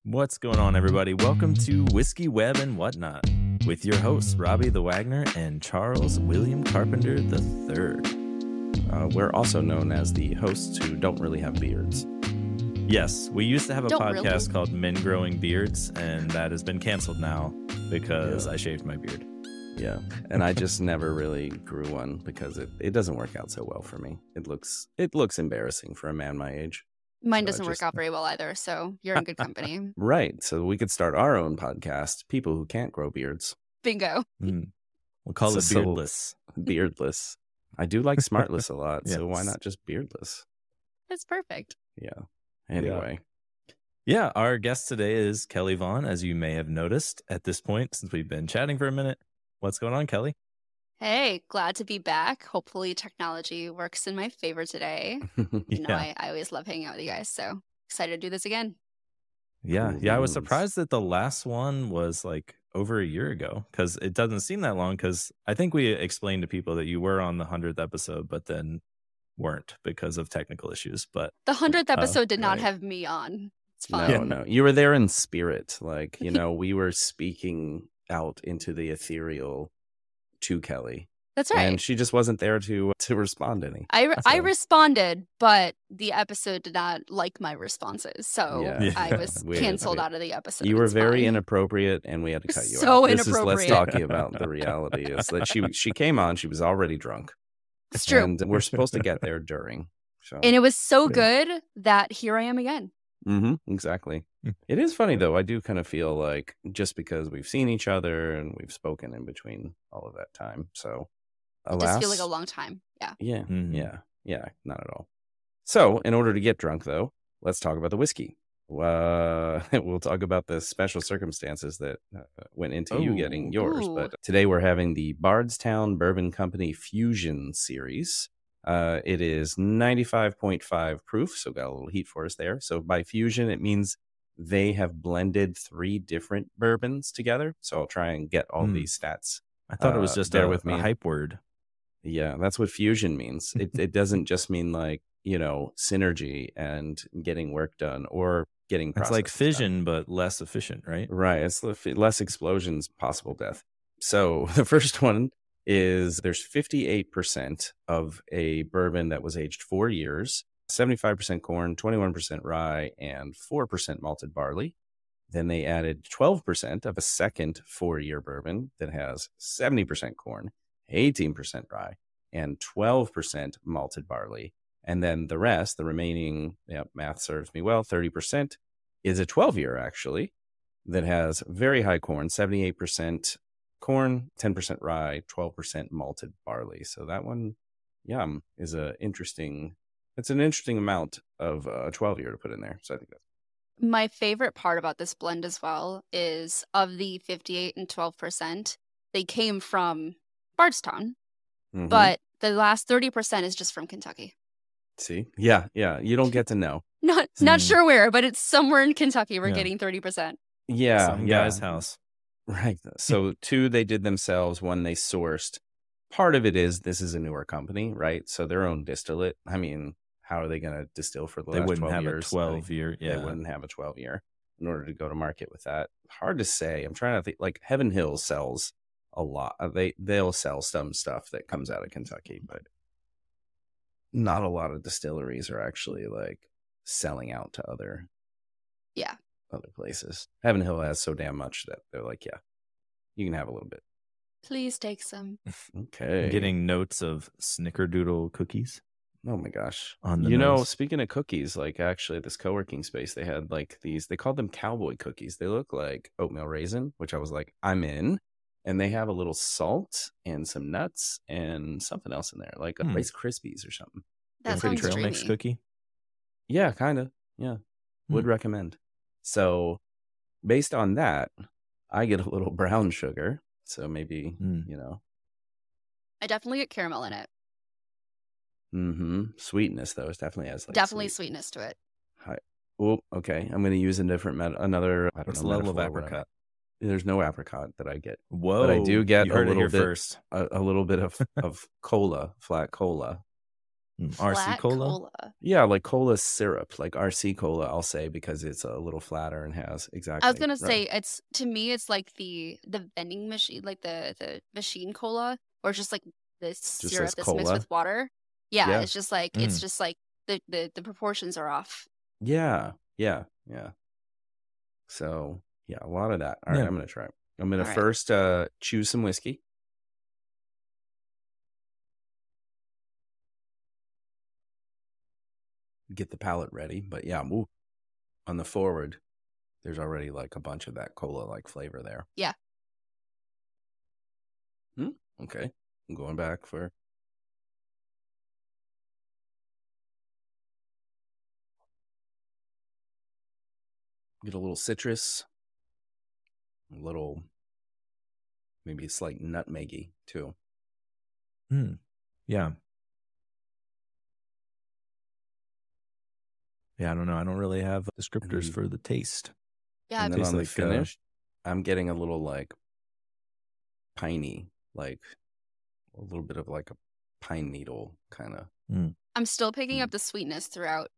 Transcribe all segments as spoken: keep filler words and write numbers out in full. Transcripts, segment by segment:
What's going on, everybody? Welcome to Whiskey Web and Whatnot with your hosts, Robbie the Wagner and Charles William Carpenter the third. Uh, we're also known as the hosts who don't really have beards. Yes, we used to have a Don't podcast really. called Men Growing Beards, and that has been canceled now because Yeah. I shaved my beard. Yeah, and I just never really grew one because it, it doesn't work out so well for me. It looks it looks embarrassing for a man my age. Mine So I doesn't just- work out very well either, so you're in good company. Right, so we could start our own podcast, People Who Can't Grow Beards, Bingo. Mm. We'll call it So- Beardless. beardless. I do like smartless a lot, so why Yes. not just beardless? It's perfect. Yeah. Anyway, Yeah, our guest today is Kelly Vaughn, as you may have noticed at this point since we've been chatting for a minute. What's going on, Kelly? Hey, glad to be back. Hopefully technology works in my favor today. You Yeah. know, I, I always love hanging out with you guys, so excited to do this again. Yeah, Cool yeah. I was beans. surprised that the last one was like over a year ago because it doesn't seem that long. Because I think we explained to people that you were on the hundredth episode, but then weren't because of technical issues. But The hundredth Uh, episode did not right. have me on. It's no, fine. Yeah. no, you were there in spirit. Like, you know, we were speaking out into the ethereal to Kelly. That's right. And she just wasn't there to to respond any. I, re- That's I all. responded, but the episode did not like my responses, so Yeah. I was We- canceled we- out of the episode. You were It's very fine. inappropriate, and we had to cut you So out. This is let's inappropriate. talking about the reality is that she she came on, she was already drunk, It's true. and we're supposed to get there during. So And it was so Yeah. good that here I am again. hmm exactly. Mm. It is funny though. I do kind of feel like just because we've seen each other and we've spoken in between all of that time, so It alas, does feel like a long time. Yeah. Yeah, Mhm. yeah, yeah, not at all. So, in order to get drunk, though, let's talk about the whiskey. Uh, we'll talk about the special circumstances that uh, went into you getting Ooh. yours. Ooh. But today we're having the Bardstown Bourbon Company Fusion Series. Uh, it is ninety-five point five proof, so got a little heat for us there. So, by fusion, it means they have blended three different bourbons together. So, I'll try and get all Hmm. these stats. I thought it was Uh, just bear a, with a me. hype word. Yeah, that's what fusion means. It it doesn't just mean like, you know, synergy and getting work done or getting It's like processes done. fission, but less efficient, right? Right. It's le- less explosions, possible death. So the first one is there's fifty-eight percent of a bourbon that was aged four years, seventy-five percent corn, twenty-one percent rye, and four percent malted barley. Then they added twelve percent of a second four-year bourbon that has seventy percent corn, eighteen percent rye, and twelve percent malted barley. And then the rest, the remaining, yeah, math serves me well, thirty percent is a twelve-year actually that has very high corn, seventy-eight percent corn, ten percent rye, twelve percent malted barley. So that one, yeah, um, is a interesting, it's an interesting amount of uh, a twelve-year to put in there. So I think that's My favorite part about this blend as well is of the fifty-eight and twelve percent, they came from Bardstown, Mhm. but the last thirty percent is just from Kentucky. See, yeah, yeah, you don't get to know. Not not Hmm. sure where, but it's somewhere in Kentucky we're Yeah. getting thirty percent. Yeah, Some yeah, guy's house. right. So two they did themselves, one they sourced. Part of it is this is a newer company, right? So their own distillate. I mean, how are they going to distill for the They last wouldn't twelve have years? a twelve year. They Yeah. wouldn't have a twelve year in order to go to market with that. Hard to say. I'm trying to think. Like Heaven Hill sells a lot. Uh, They they'll sell some stuff that comes out of Kentucky, but not a lot of distilleries are actually like selling out to other Yeah. other places. Heaven Hill has so damn much that they're like, yeah, you can have a little bit. Please take some. Okay. I'm getting notes of snickerdoodle cookies Oh my gosh. on the You know, nose. speaking of cookies, like actually at this co-working space, they had like these, they called them cowboy cookies. They look like oatmeal raisin, which I was like, I'm in. And they have a little salt and some nuts and something else in there, like a Hmm. Rice Krispies or something. That pretty sounds trail mix dreamy. cookie. Yeah, kind of. Yeah. Would Hmm. recommend. So based on that, I get a little brown sugar. So maybe, Mm. you know, I definitely get caramel in it. hmm sweetness though. It definitely has like definitely sweet. sweetness to it. Hi. Oh, okay. I'm going to use a different, met- another, I don't What's know, the level of metaphor, whatever. apricot? There's no apricot that I get. Whoa! But I do get you a heard it little here bit- first. A, a little bit of, of cola, flat cola. Mm, R C Flat cola? cola. Yeah, like cola syrup, like R C cola, I'll say, because it's a little flatter and has exactly. I was gonna right. say it's to me it's like the the vending machine, like the the machine cola, or just like this Just syrup says that's mixed cola. with water. Yeah, Yeah. it's just like it's Mm. just like the, the the proportions are off. Yeah, yeah, yeah. So yeah, a lot of that. All right, Yeah. I'm gonna try. I'm gonna All right. first uh, choose some whiskey. Get the palate ready, but yeah, ooh, on the forward, there's already like a bunch of that cola like flavor there. Yeah. Hmm? Okay, I'm going back for. Get a little citrus, a little, maybe a slight nutmeggy too. Mm. Yeah. Yeah, I don't know. I don't really have descriptors then- for the taste. Yeah, and I then on the tastes like, uh, finish, I'm getting a little like piney, like a little bit of like a pine needle kind of. Mm. I'm still picking Mm. up the sweetness throughout.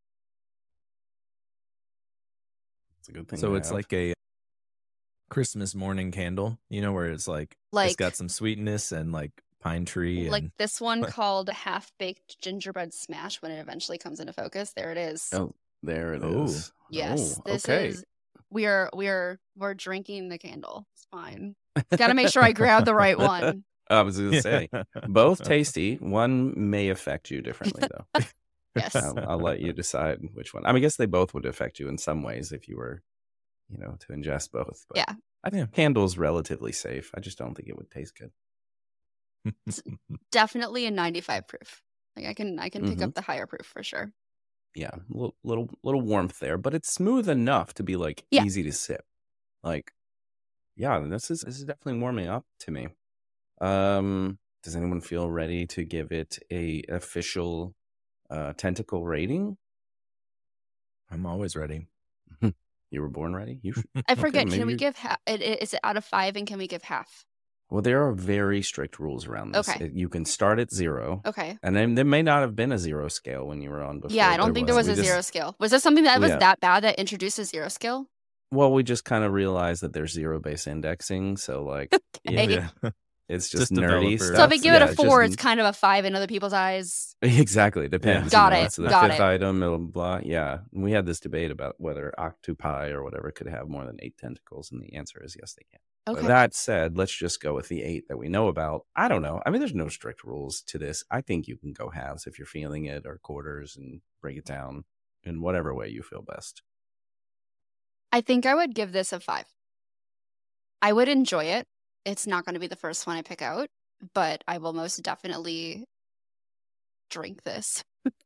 It's a good thing. So to it's have. like a Christmas morning candle, you know, where it's like, it's Like got some sweetness and like pine tree like and this one called Half Baked Gingerbread Smash when it eventually comes into focus. There it is. Oh, there it Oh. is. Yes, Oh, this okay. is we are we are we're drinking the candle. It's fine. Got to make sure I grab the right one. I was gonna say both tasty. One may affect you differently though. Yes. I'll, I'll let you decide which one. I mean, I guess they both would affect you in some ways if you were, you know, to ingest both. But Yeah. I think candle's relatively safe. I just don't think it would taste good. Definitely a ninety-five proof. Like I can I can pick Mhm. up the higher proof for sure. Yeah, a little, little little warmth there, but it's smooth enough to be like Yeah. easy to sip. Like, yeah, this is this is definitely warming up to me. Um, does anyone feel ready to give it a official uh, tentacle rating? I'm always ready. You were born ready. You should. I Okay, forget. maybe can we you- give half? It, it, is it out of five? And can we give half? Well, there are very strict rules around this. Okay. It- you can start at zero, Okay. and then there may not have been a zero scale when you were on before. Yeah, I don't but think there was we a just- zero scale. Was there something that was Yeah. that bad that introduced a zero scale? Well, we just kind of realized that there's zero base indexing, so like, Okay. yeah, Yeah. it's just, Just nerdy developer- stuff. So if I give Yeah, it a four, just- it's kind of a five in other people's eyes. Exactly. It depends. Got you know, it, It's the got fifth it. item, blah, blah, blah. Yeah. And we had this debate about whether octopi or whatever could have more than eight tentacles. And the answer is yes, they can. But Okay. that said, let's just go with the eight that we know about. I don't know. I mean, there's no strict rules to this. I think you can go halves if you're feeling it, or quarters, and break it down in whatever way you feel best. I think I would give this a five. I would enjoy it. It's not going to be the first one I pick out, but I will most definitely drink this.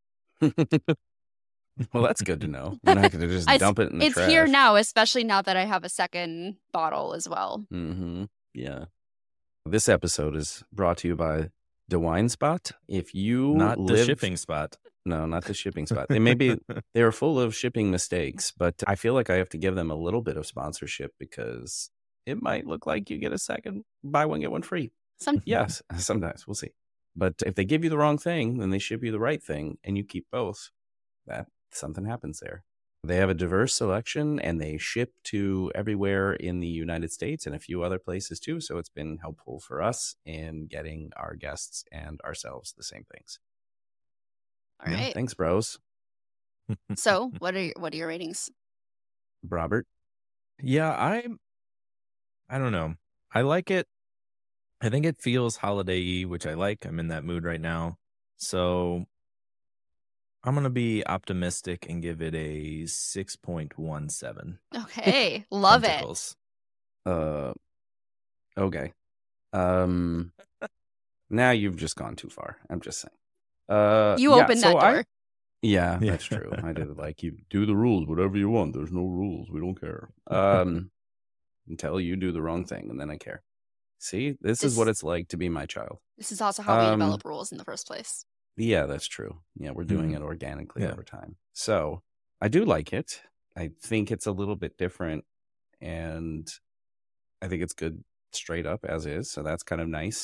Well, that's good to know. We're not going to just I- dump it in the It's trash. here now, especially now that I have a second bottle as well. Mm-hmm. Yeah. This episode is brought to you by the Wine Spot. If you Not the live, shipping spot. no, not the shipping spot. They may be they are full of shipping mistakes, but I feel like I have to give them a little bit of sponsorship because it might look like you get a second buy one get one free. Some Yes, sometimes we'll see. But if they give you the wrong thing, then they ship you the right thing, and you keep both. That something happens there. They have a diverse selection, and they ship to everywhere in the United States and a few other places too. So it's been helpful for us in getting our guests and ourselves the same things. all Yeah, right. thanks, bros. So, what are your, what are your ratings? Robert. Yeah, I I don't know. I like it. I think it feels holiday-y, which I like. I'm in that mood right now. So I'm going to be optimistic and give it a six point one seven. Okay, love it. Tentacles. Uh, okay. Um, now you've just gone too far. I'm just saying. Uh, You yeah, opened so that I- door. Yeah, Yeah. that's true. I did like you do the rules, whatever you want. There's no rules. We don't care. Um, until you do the wrong thing, and then I care. See, this, is This- what it's like to be my child. This is also how we Um, develop rules in the first place. Yeah, that's true. Yeah, we're doing Mhm. it organically Yeah. over time. So I do like it. I think it's a little bit different, and I think it's good straight up as is. So that's kind of nice.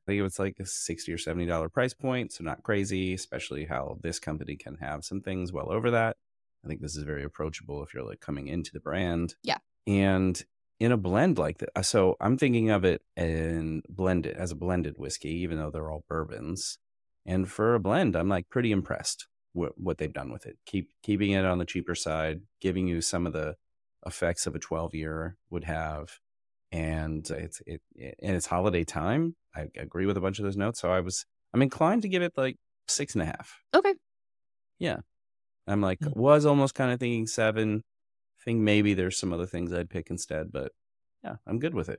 I think it was like a sixty or seventy dollars price point. So not crazy, especially how this company can have some things well over that. I think this is very approachable if you're like coming into the brand. Yeah. And in a blend like that, so I'm thinking of it and blend it as a blended whiskey, even though they're all bourbons. And for a blend, I'm like pretty impressed with what they've done with it. Keep keeping it on the cheaper side, giving you some of the effects of a twelve year would have. And it's it, it and it's holiday time. I agree with a bunch of those notes. So I was I'm inclined to give it like six and a half. Okay. Yeah. I'm like Mm. was almost kind of thinking seven. I think maybe there's some other things I'd pick instead, but yeah, I'm good with it.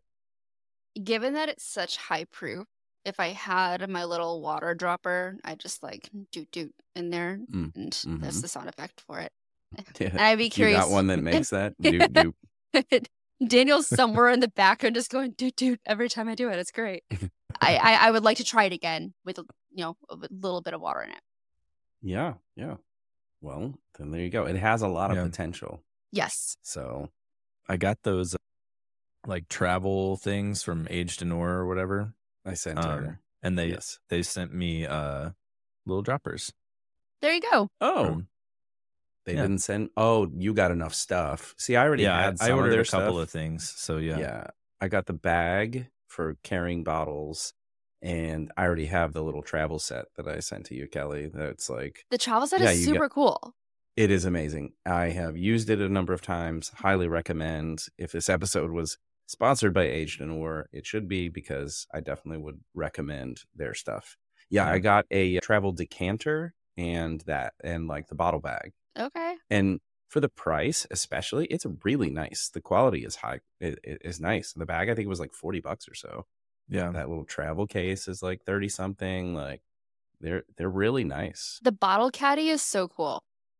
Given that it's such high proof, if I had my little water dropper, I just like doot doot in there, Mm. and Mhm. that's the sound effect for it. Yeah. And I'd be You curious. got one that makes that? Doop, doop. Daniel's somewhere in the background just going doot doot every time I do it. It's great. I, I I would like to try it again with you know a little bit of water in it. Yeah, yeah. Well, then there you go. It has a lot of Yeah. potential. Yes. So I got those like travel things from Aged in Ore or whatever. I sent Um, her. and they Yes. they sent me uh little droppers. There you go. Oh, from- they yeah. didn't send. Oh, you got enough stuff. See, I already yeah, had I, I some of ordered their a couple stuff. of things. So yeah. Yeah. I got the bag for carrying bottles, and I already have the little travel set that I sent to you, Kelly. That's like, The travel set Yeah, is you super cool. it is amazing. I have used it a number of times. Highly recommend. If this episode was sponsored by Aged in Ore, it should be, because I definitely would recommend their stuff. Yeah, Yeah. I got a travel decanter and that, and like the bottle bag. Okay. And for the price, especially, it's really nice. The quality is high. It, it is nice. The bag, I think, was like forty bucks or so. Yeah. That little travel case is like thirty something. Like they're they're really nice. The bottle caddy is so cool.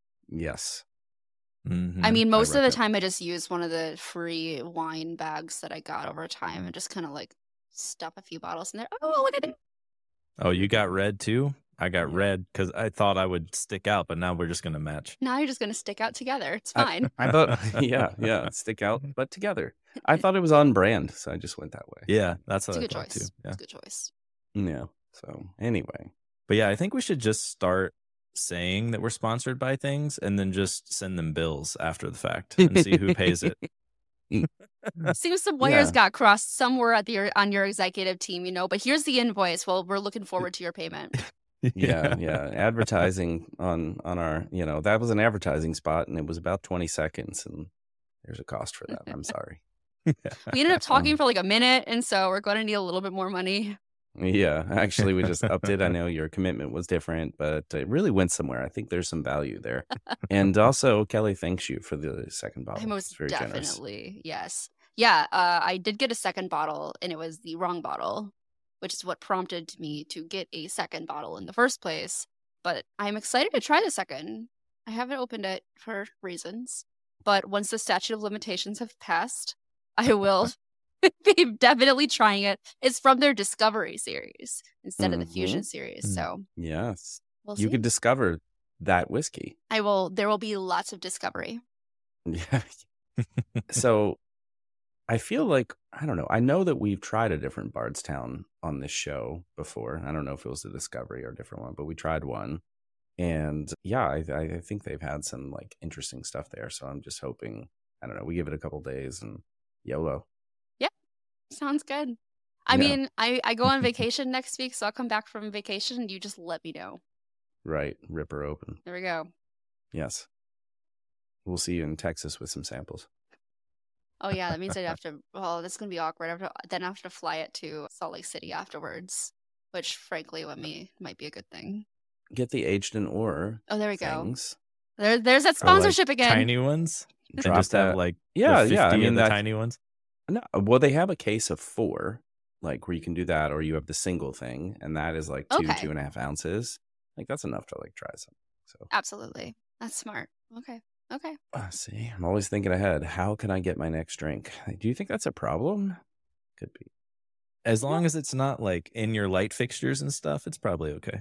Yes. Mhm. I mean, I most of the recommend- time I just use one of the free wine bags that I got over time and just kind of like stuff a few bottles in there. Oh, look at it. Oh, you got red too? I got Yeah. red because I thought I would stick out, but now we're just gonna match. Now you're just going to stick out together. It's I- fine. I thought, yeah, yeah, stick out, but together. I thought it was on brand, so I just went that way. Yeah, that's It's what a I good thought choice. too. Yeah. It's a good choice. Yeah. So anyway, But yeah, I think we should just start saying that we're sponsored by things and then just send them bills after the fact and see who pays it. Seems some wires Yeah. got crossed somewhere at the on your executive team, you know. But here's the invoice. Well, we're looking forward to your payment. yeah, yeah. Advertising on on our, you know, that was an advertising spot, and it was about twenty seconds, and there's a cost for that. I'm sorry. We ended up talking Um, for like a minute, and so we're going to need a little bit more money. Yeah, actually, we just upped it. I know your commitment was different, but it really went somewhere. I think there's some value there. And also, Kelly thanks you for the second bottle. I most It's very generous. definitely, yes. Yeah, uh, I did get a second bottle, and it was the wrong bottle, which is what prompted me to get a second bottle in the first place. But I'm excited to try the second. I haven't opened it for reasons, but once the statute of limitations have passed, I will be definitely trying it. It's from their Discovery series instead of the Mhm. Fusion series, Mm. so Yes. we'll You see. could discover that whiskey. I will. There will be lots of discovery. Yeah. So I feel like, I don't know. I know that we've tried a different Bardstown on this show before. I don't know if it was the Discovery or a different one, but we tried one. And yeah, I, I I think they've had some like interesting stuff there. So I'm just hoping, I don't know, we give it a couple days and YOLO. Sounds good. I Yeah. mean, I, I go on vacation next week, so I'll come back from vacation and you just let me know. Right. Rip her open. There we go. Yes. We'll see you in Texas with some samples. Oh yeah, that means I'd have to. Well, that's gonna be awkward. I have to, then I have to fly it to Salt Lake City afterwards, which frankly, with me, might be a good thing. Get the Aged in Ore Oh, there we go. things. There, there's that Or, like, sponsorship again. Tiny ones. And Drop just have that. like Yeah, the yeah. I fifty mean, of the that, tiny ones. no, well, they have a case of four, like where you can do that, or you have the single thing, and that is like two, Okay. two and a half ounces. Like that's enough to like try some. So Absolutely, that's smart. Okay, okay. uh, see, I'm always thinking ahead. How can I get my next drink? Do you think that's a problem? Could be. As long as it's not like in your light fixtures and stuff, it's probably okay.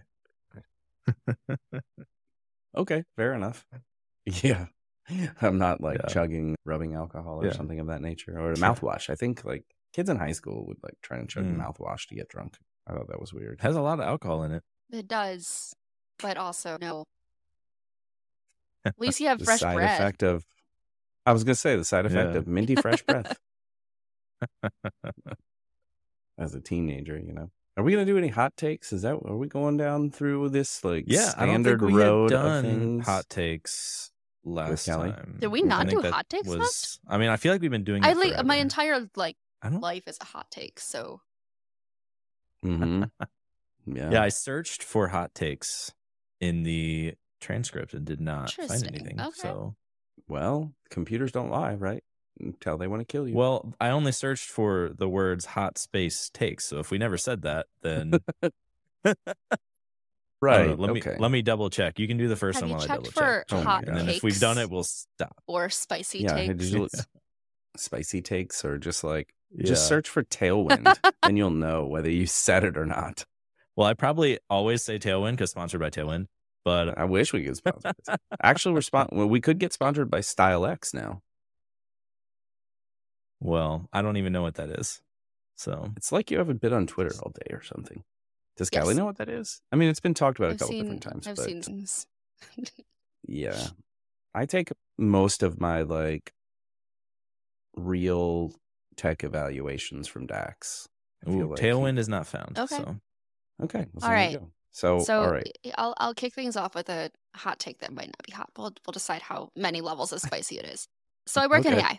Okay, fair enough. Yeah. I'm not like Yeah. chugging rubbing alcohol or Yeah. something of that nature, or a Sure. mouthwash. I think like kids in high school would like try and chug Mm. mouthwash to get drunk. I thought that was weird. It has a lot of alcohol in it. It does, but also no. At least you have The fresh side breath. effect of, I was going to say, the side effect Yeah. of minty fresh breath. As a teenager, you know. Are we going to do any hot takes? Is that, are we going down through this like Yeah, I don't standard think we had road of done things? hot takes last Kelly? time. Did we I not think do that hot takes was, last? I mean, I feel like we've been doing it I like my forever. entire like I don't. life is a hot take, so Mm-hmm. Yeah. Yeah, I searched for hot takes in the transcript and did not find Interesting. anything. Okay. So, Well, computers don't lie, right? Until they want to kill you. well, I only searched for the words hot space takes. So if we never said that, then I don't know. right. Let okay. me let me double check. You can do the first Have one you while I checked double for check. Oh my hot God. And then if we've done takes it, we'll stop. or spicy yeah. Hey, takes? did you look spicy takes or just like, Yeah. just search for Tailwind and you'll know whether you said it or not. Well, I probably always say Tailwind because sponsored by Tailwind. But I wish we could sponsor. it. Actually, we're spon- well, we could get sponsored by Style X now. well, I don't even know what that is. So It's like you haven't been on Twitter all day or something. Does Yes. Kelly know what that is? I mean, it's been talked about a I've couple seen, different times, I've but seen things. yeah, I take most of my like real tech evaluations from DAX. I feel ooh, like Tailwind is not found. Okay. So Okay, well, so All there you right. go. So, So all right, I'll I'll kick things off with a hot take that might not be hot. We'll we'll decide how many levels of spicy it is. So I work in Okay. A I.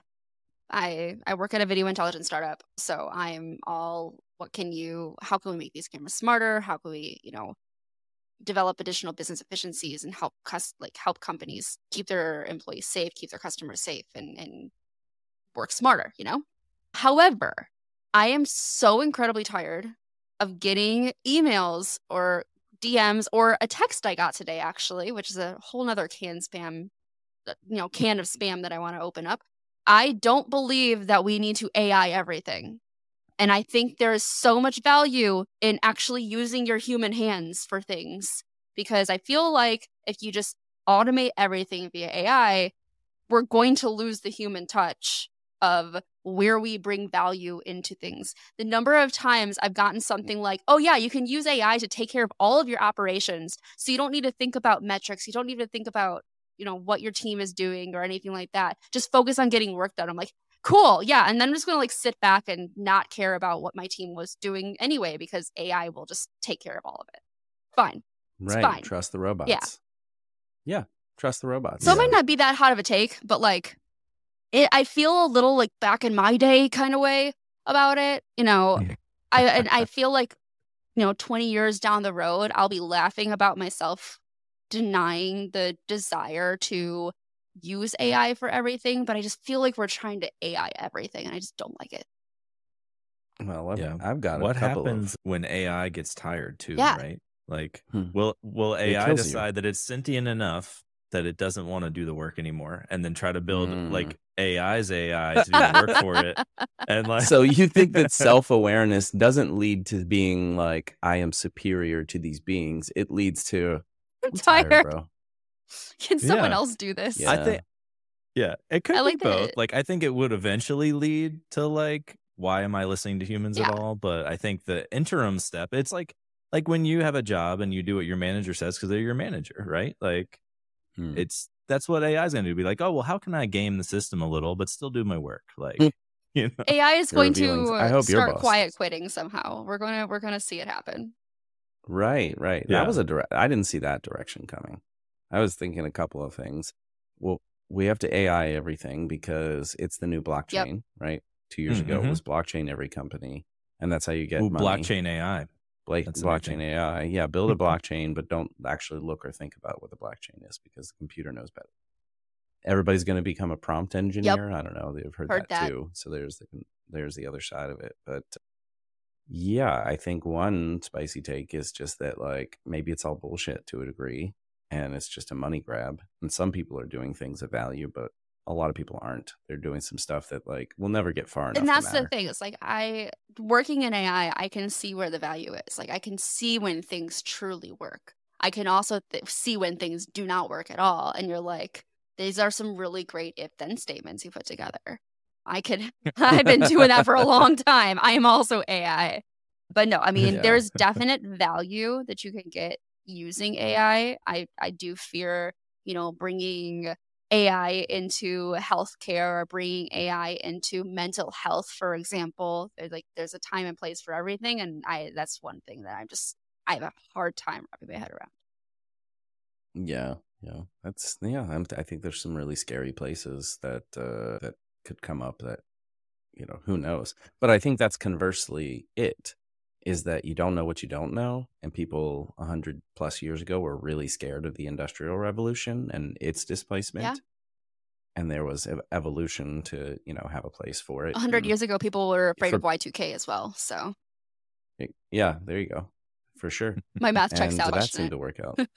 I I work at a video intelligence startup. So I'm all what can you how can we make these cameras smarter? How can we, you know, develop additional business efficiencies and help cus- like help companies keep their employees safe, keep their customers safe and and work smarter, you know? However, I am so incredibly tired of getting emails or D Ms or a text I got today, actually, which is a whole nother can spam, uh, you know, can of spam that I want to open up. I don't believe that we need to A I everything. And I think there is so much value in actually using your human hands for things because I feel like if you just automate everything via A I, we're going to lose the human touch of where we bring value into things. The number of times I've gotten something like, oh yeah, you can use A I to take care of all of your operations. So you don't need to think about metrics. You don't need to think about, you know, what your team is doing or anything like that. Just focus on getting work done. I'm like, cool. Yeah. And then I'm just going to like sit back and not care about what my team was doing anyway, because A I will just take care of all of it. Fine. right. fine. Trust the robots. Yeah, trust the robots. So it Yeah. might not be that hot of a take, but like, it, I feel a little like back in my day kind of way about it. You know, I and I feel like, you know, twenty years down the road, I'll be laughing about myself denying the desire to use A I for everything, but I just feel like we're trying to A I everything, and I just don't like it. Well, I've, Yeah. I've got a what couple happens of. when A I gets tired too, Yeah. right? Like Hmm. will will It A I kills you. decide that it's sentient enough that it doesn't want to do the work anymore and then try to build Mm. like A I's A I to do the work for it? And like So you think that self-awareness doesn't lead to being like, I am superior to these beings. It leads to, I'm I'm tired, tired. bro. Can someone Yeah. else do this? Yeah. I think yeah, it could I be like that both. it- Like I think it would eventually lead to like why am I listening to humans Yeah. at all? But I think the interim step, it's like like when you have a job and you do what your manager says because they're your manager, right? Like Hmm. it's that's what A I is going to do. Be like, oh well, how can I game the system a little but still do my work? Like Hmm. you know, A I is You're going revealing- to I hope your start boss quiet does. quitting somehow. We're gonna we're gonna see it happen. Right, right. Yeah. That was a direct. I didn't see that direction coming. I was thinking a couple of things. Well, we have to A I everything because it's the new blockchain, right? Two years ago, Mhm. it was blockchain every company, and that's how you get ooh, money. blockchain A I. Bla- That's the new blockchain thing. A I. Yeah, build a blockchain, but don't actually look or think about what the blockchain is because the computer knows better. Everybody's going to become a prompt engineer. I don't know. They've heard, Heard that, that. too. So there's the there's the other side of it. But yeah, I think one spicy take is just that like maybe it's all bullshit to a degree, and it's just a money grab. And some people are doing things of value, but a lot of people aren't. They're doing some stuff that like will never get far enough. And that's to the matter. thing. It's like I working in A I, I can see where the value is. Like I can see when things truly work. I can also th- see when things do not work at all. And you're like, these are some really great if-then statements you put together. I could. I've been doing that for a long time. I am also A I. But no, I mean, Yeah. there's definite value that you can get using A I. I, I do fear, you know, bringing A I into healthcare or bringing A I into mental health, for example. There's like there's a time and place for everything, and I that's one thing that I'm just I have a hard time wrapping my head around. Yeah, yeah, that's yeah. I'm, I think there's some really scary places that uh, that could come up. That you know, who knows? But I think that's conversely it is that you don't know what you don't know, and people a hundred plus years ago were really scared of the Industrial Revolution and its displacement. Yeah. And there was ev- evolution to you know have a place for it. A hundred and years ago, people were afraid for- of Y two K as well. So it- yeah, there you go, for sure. my math checks And out. that doesn't seemed it? to work out.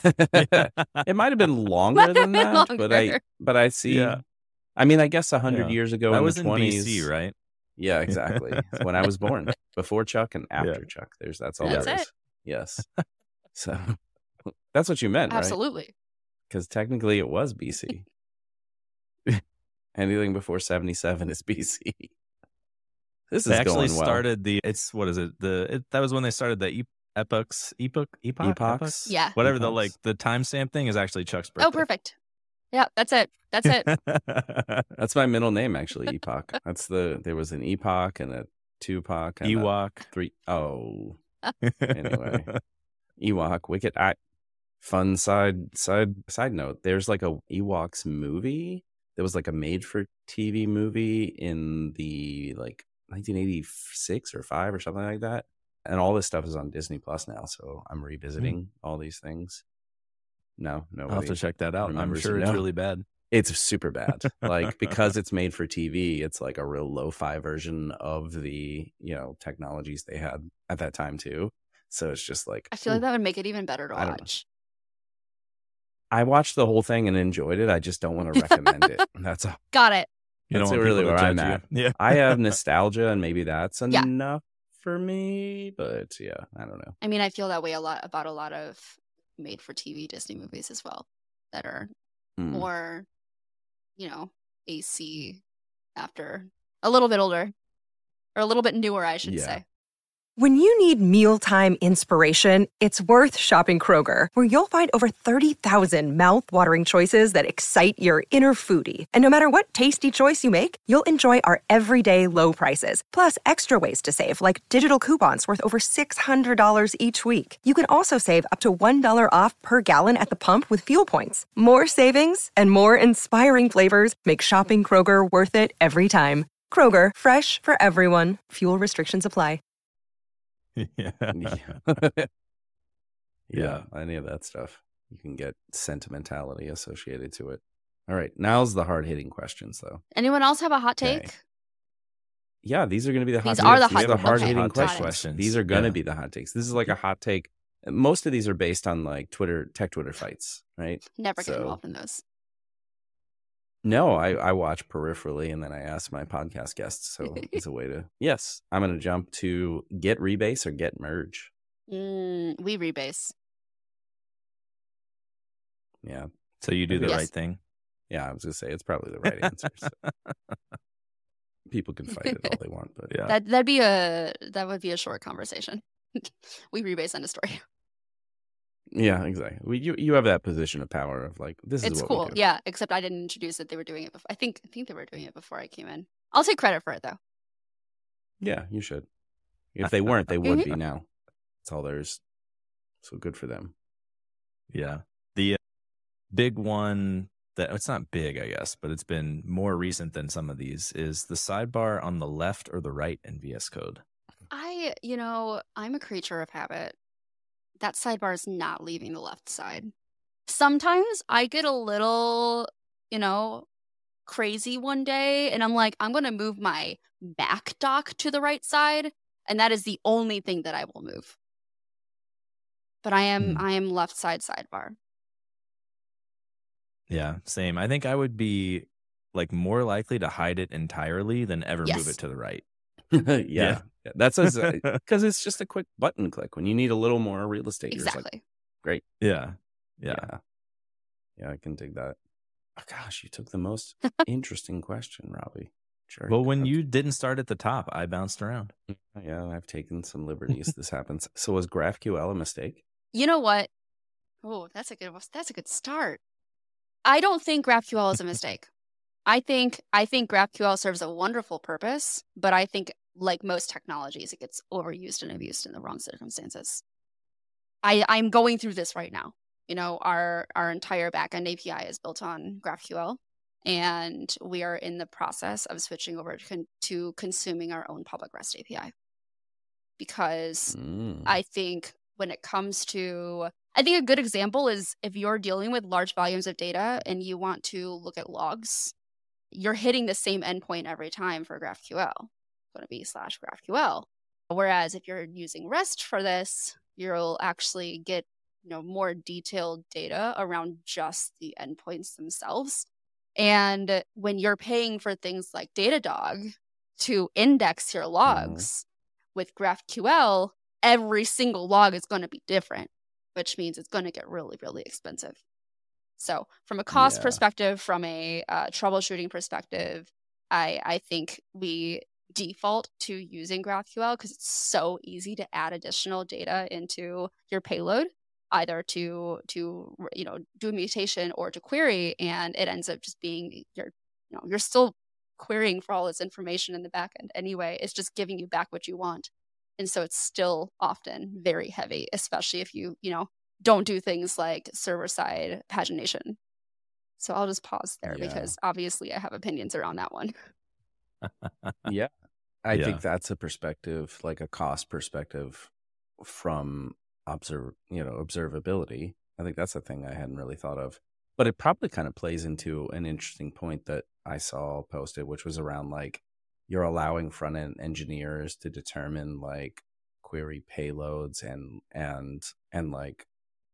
It might have been longer Might have than been that, but I longer. but I see. Yeah. I mean, I guess a hundred Yeah. years ago That in was the in twenties, B C, right? Yeah, exactly. It's when I was born, before Chuck and after Yeah. Chuck. There's that's all That's there is. it. Yes. So that's what you meant, right? Absolutely. Because technically it was B C. Anything before seventy-seven is B C. This is They actually going well. started the. It's what is it? The it, that was when they started the e- epochs, epoch, epoch, Epochs? epochs? Yeah. Whatever the Epochs. like the timestamp thing is actually Chuck's birthday. Oh, perfect. Yeah, that's it. That's it. That's my middle name, actually. Epoch. That's the. There was an epoch and a Tupac and a Ewok. three. Oh, anyway. Ewok, Wicked. I, fun side side side note. There's like a Ewoks movie. There was like a made-for-T V movie in the like nineteen eighty-six or five or something like that, and all this stuff is on Disney Plus now. So I'm revisiting all these things. No, I'll have nobody. to check that out. I'm remembers sure it it's now. really bad. It's super bad. Like because it's made for T V, it's like a real lo-fi version of the you know technologies they had at that time too. So it's just like I feel ooh. like that would make it even better to I don't know. watch. I watched the whole thing and enjoyed it. I just don't want to recommend it. That's all. Got it. You That's don't want really people to where I'm judge at. you. Yeah. I have nostalgia, and maybe that's Yeah. enough for me. But yeah, I don't know. I mean, I feel that way a lot about a lot of made-for-T V Disney movies as well that are Mm. more, you know, A C after a little bit older or a little bit newer, I should Yeah. say. When you need mealtime inspiration, it's worth shopping Kroger, where you'll find over thirty thousand mouthwatering choices that excite your inner foodie. And no matter what tasty choice you make, you'll enjoy our everyday low prices, plus extra ways to save, like digital coupons worth over six hundred dollars each week. You can also save up to one dollar off per gallon at the pump with fuel points. More savings and more inspiring flavors make shopping Kroger worth it every time. Kroger, fresh for everyone. Fuel restrictions apply. Yeah. yeah. Yeah. Any of that stuff. You can get sentimentality associated to it. All right. Now's the hard hitting questions, though. Anyone else have a hot take? Okay. Yeah, these are going to be the hot These are the takes. These hot- are the hard hitting okay, got it. questions. These are going to Yeah. be the hot takes. This is like a hot take. Most of these are based on like Twitter, tech Twitter fights, right? Never get So- involved in those. No, I, I watch peripherally and then I ask my podcast guests. So it's a way to, yes, I'm going to jump to get rebase or get merge. Mm, we rebase. Yeah. So you do the Yes. right thing. Yeah. I was going to say it's probably the right answer. So. People can fight it all they want, but Yeah. That that'd be a that would be a short conversation. We rebase on a story. yeah, exactly. We, you, you have that position of power of like, this is It's what cool. we do. Yeah, except I didn't introduce it. They were doing it before. I think I think they were doing it before I came in. I'll take credit for it though. Yeah, you should. If they weren't, they would Mhm. be now. That's all there's. So good for them. Yeah. The uh, big one that it's not big, I guess, but it's been more recent than some of these is the sidebar on the left or the right in V S Code. I, you know, I'm a creature of habit. That sidebar is not leaving the left side. Sometimes I get a little, you know, crazy one day and I'm like, I'm going to move my back dock to the right side. And that is the only thing that I will move. But I am, Hmm. I am left side sidebar. Yeah, same. I think I would be like more likely to hide it entirely than ever move Yes. it to the right. yeah. Yeah. Yeah, That's because it's just a quick button click. When you need a little more real estate, you're just like, Exactly. great. Yeah. Yeah. Yeah. Yeah, I can dig that. Oh, gosh, you took the most interesting question, Robbie. Cherry Well, when coke. you didn't start at the top, I bounced around. Yeah, I've taken some liberties. This happens. So was GraphQL a mistake? You know what? Oh, that's a good that's a good start. I don't think GraphQL is a mistake. I think I think GraphQL serves a wonderful purpose, but I think like most technologies, it gets overused and abused in the wrong circumstances. I, I'm going through this right now. You know, our our entire backend A P I is built on GraphQL, and we are in the process of switching over to, con- to consuming our own public REST A P I. Because Mm. I think when it comes to, I think a good example is if you're dealing with large volumes of data and you want to look at logs, you're hitting the same endpoint every time for GraphQL. It's going to be slash GraphQL. Whereas if you're using REST for this, you'll actually get, you know, more detailed data around just the endpoints themselves. And when you're paying for things like Datadog to index your logs mm-hmm. with GraphQL, every single log is going to be different, which means it's going to get really, really expensive. So from a cost yeah. perspective, from a uh, troubleshooting perspective, I, I think we default to using GraphQL because it's so easy to add additional data into your payload, either to to you know do a mutation or to query, and it ends up just being you're you know you're still querying for all this information in the backend anyway. It's just giving you back what you want, and so it's still often very heavy, especially if you you know don't do things like server-side pagination. So I'll just pause there yeah. because obviously I have opinions around that one. yeah. I yeah. think that's a perspective, like a cost perspective from observe, you know, observability. I think that's a thing I hadn't really thought of. But it probably kind of plays into an interesting point that I saw posted, which was around like you're allowing front-end engineers to determine like query payloads and and and like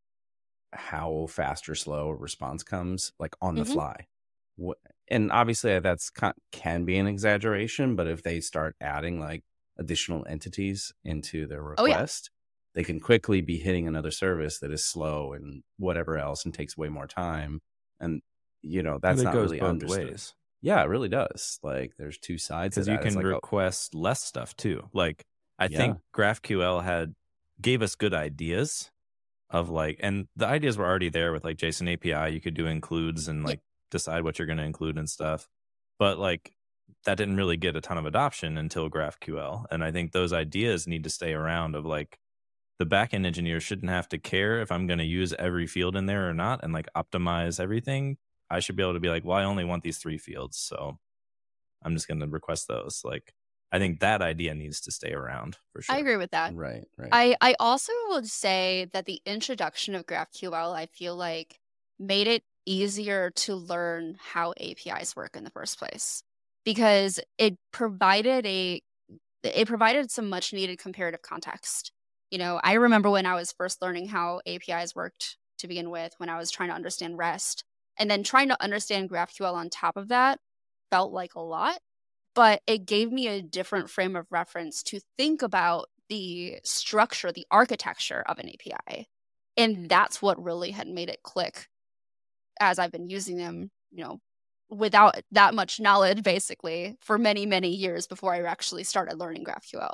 how fast or slow a response comes like on the mm-hmm. fly. What, and obviously that's can be an exaggeration, but if they start adding like additional entities into their request, oh, yeah. they can quickly be hitting another service that is slow and whatever else and takes way more time. And you know that's not goes really both understood. Ways. Yeah, it really does. Like there's two sides because to you that. can like, request oh, less stuff too. Like I yeah. think GraphQL had gave us good ideas of like, and the ideas were already there with like JSON A P I. You could do includes and like decide what you're going to include and stuff. But like that didn't really get a ton of adoption until GraphQL. And I think those ideas need to stay around of like the backend engineer shouldn't have to care if I'm going to use every field in there or not and like optimize everything. I should be able to be like, well, I only want these three fields. So I'm just going to request those. Like, I think that idea needs to stay around for sure. I agree with that. Right, right. I, I also would say that the introduction of GraphQL, I feel like, made it easier to learn how A P Is work in the first place because it provided a it provided some much needed comparative context. You know, I remember when I was first learning how A P Is worked to begin with, when I was trying to understand REST, and then trying to understand GraphQL on top of that felt like a lot. But it gave me a different frame of reference to think about the structure, the architecture of an A P I. And that's what really had made it click as I've been using them, you know, without that much knowledge, basically, for many, many years before I actually started learning GraphQL.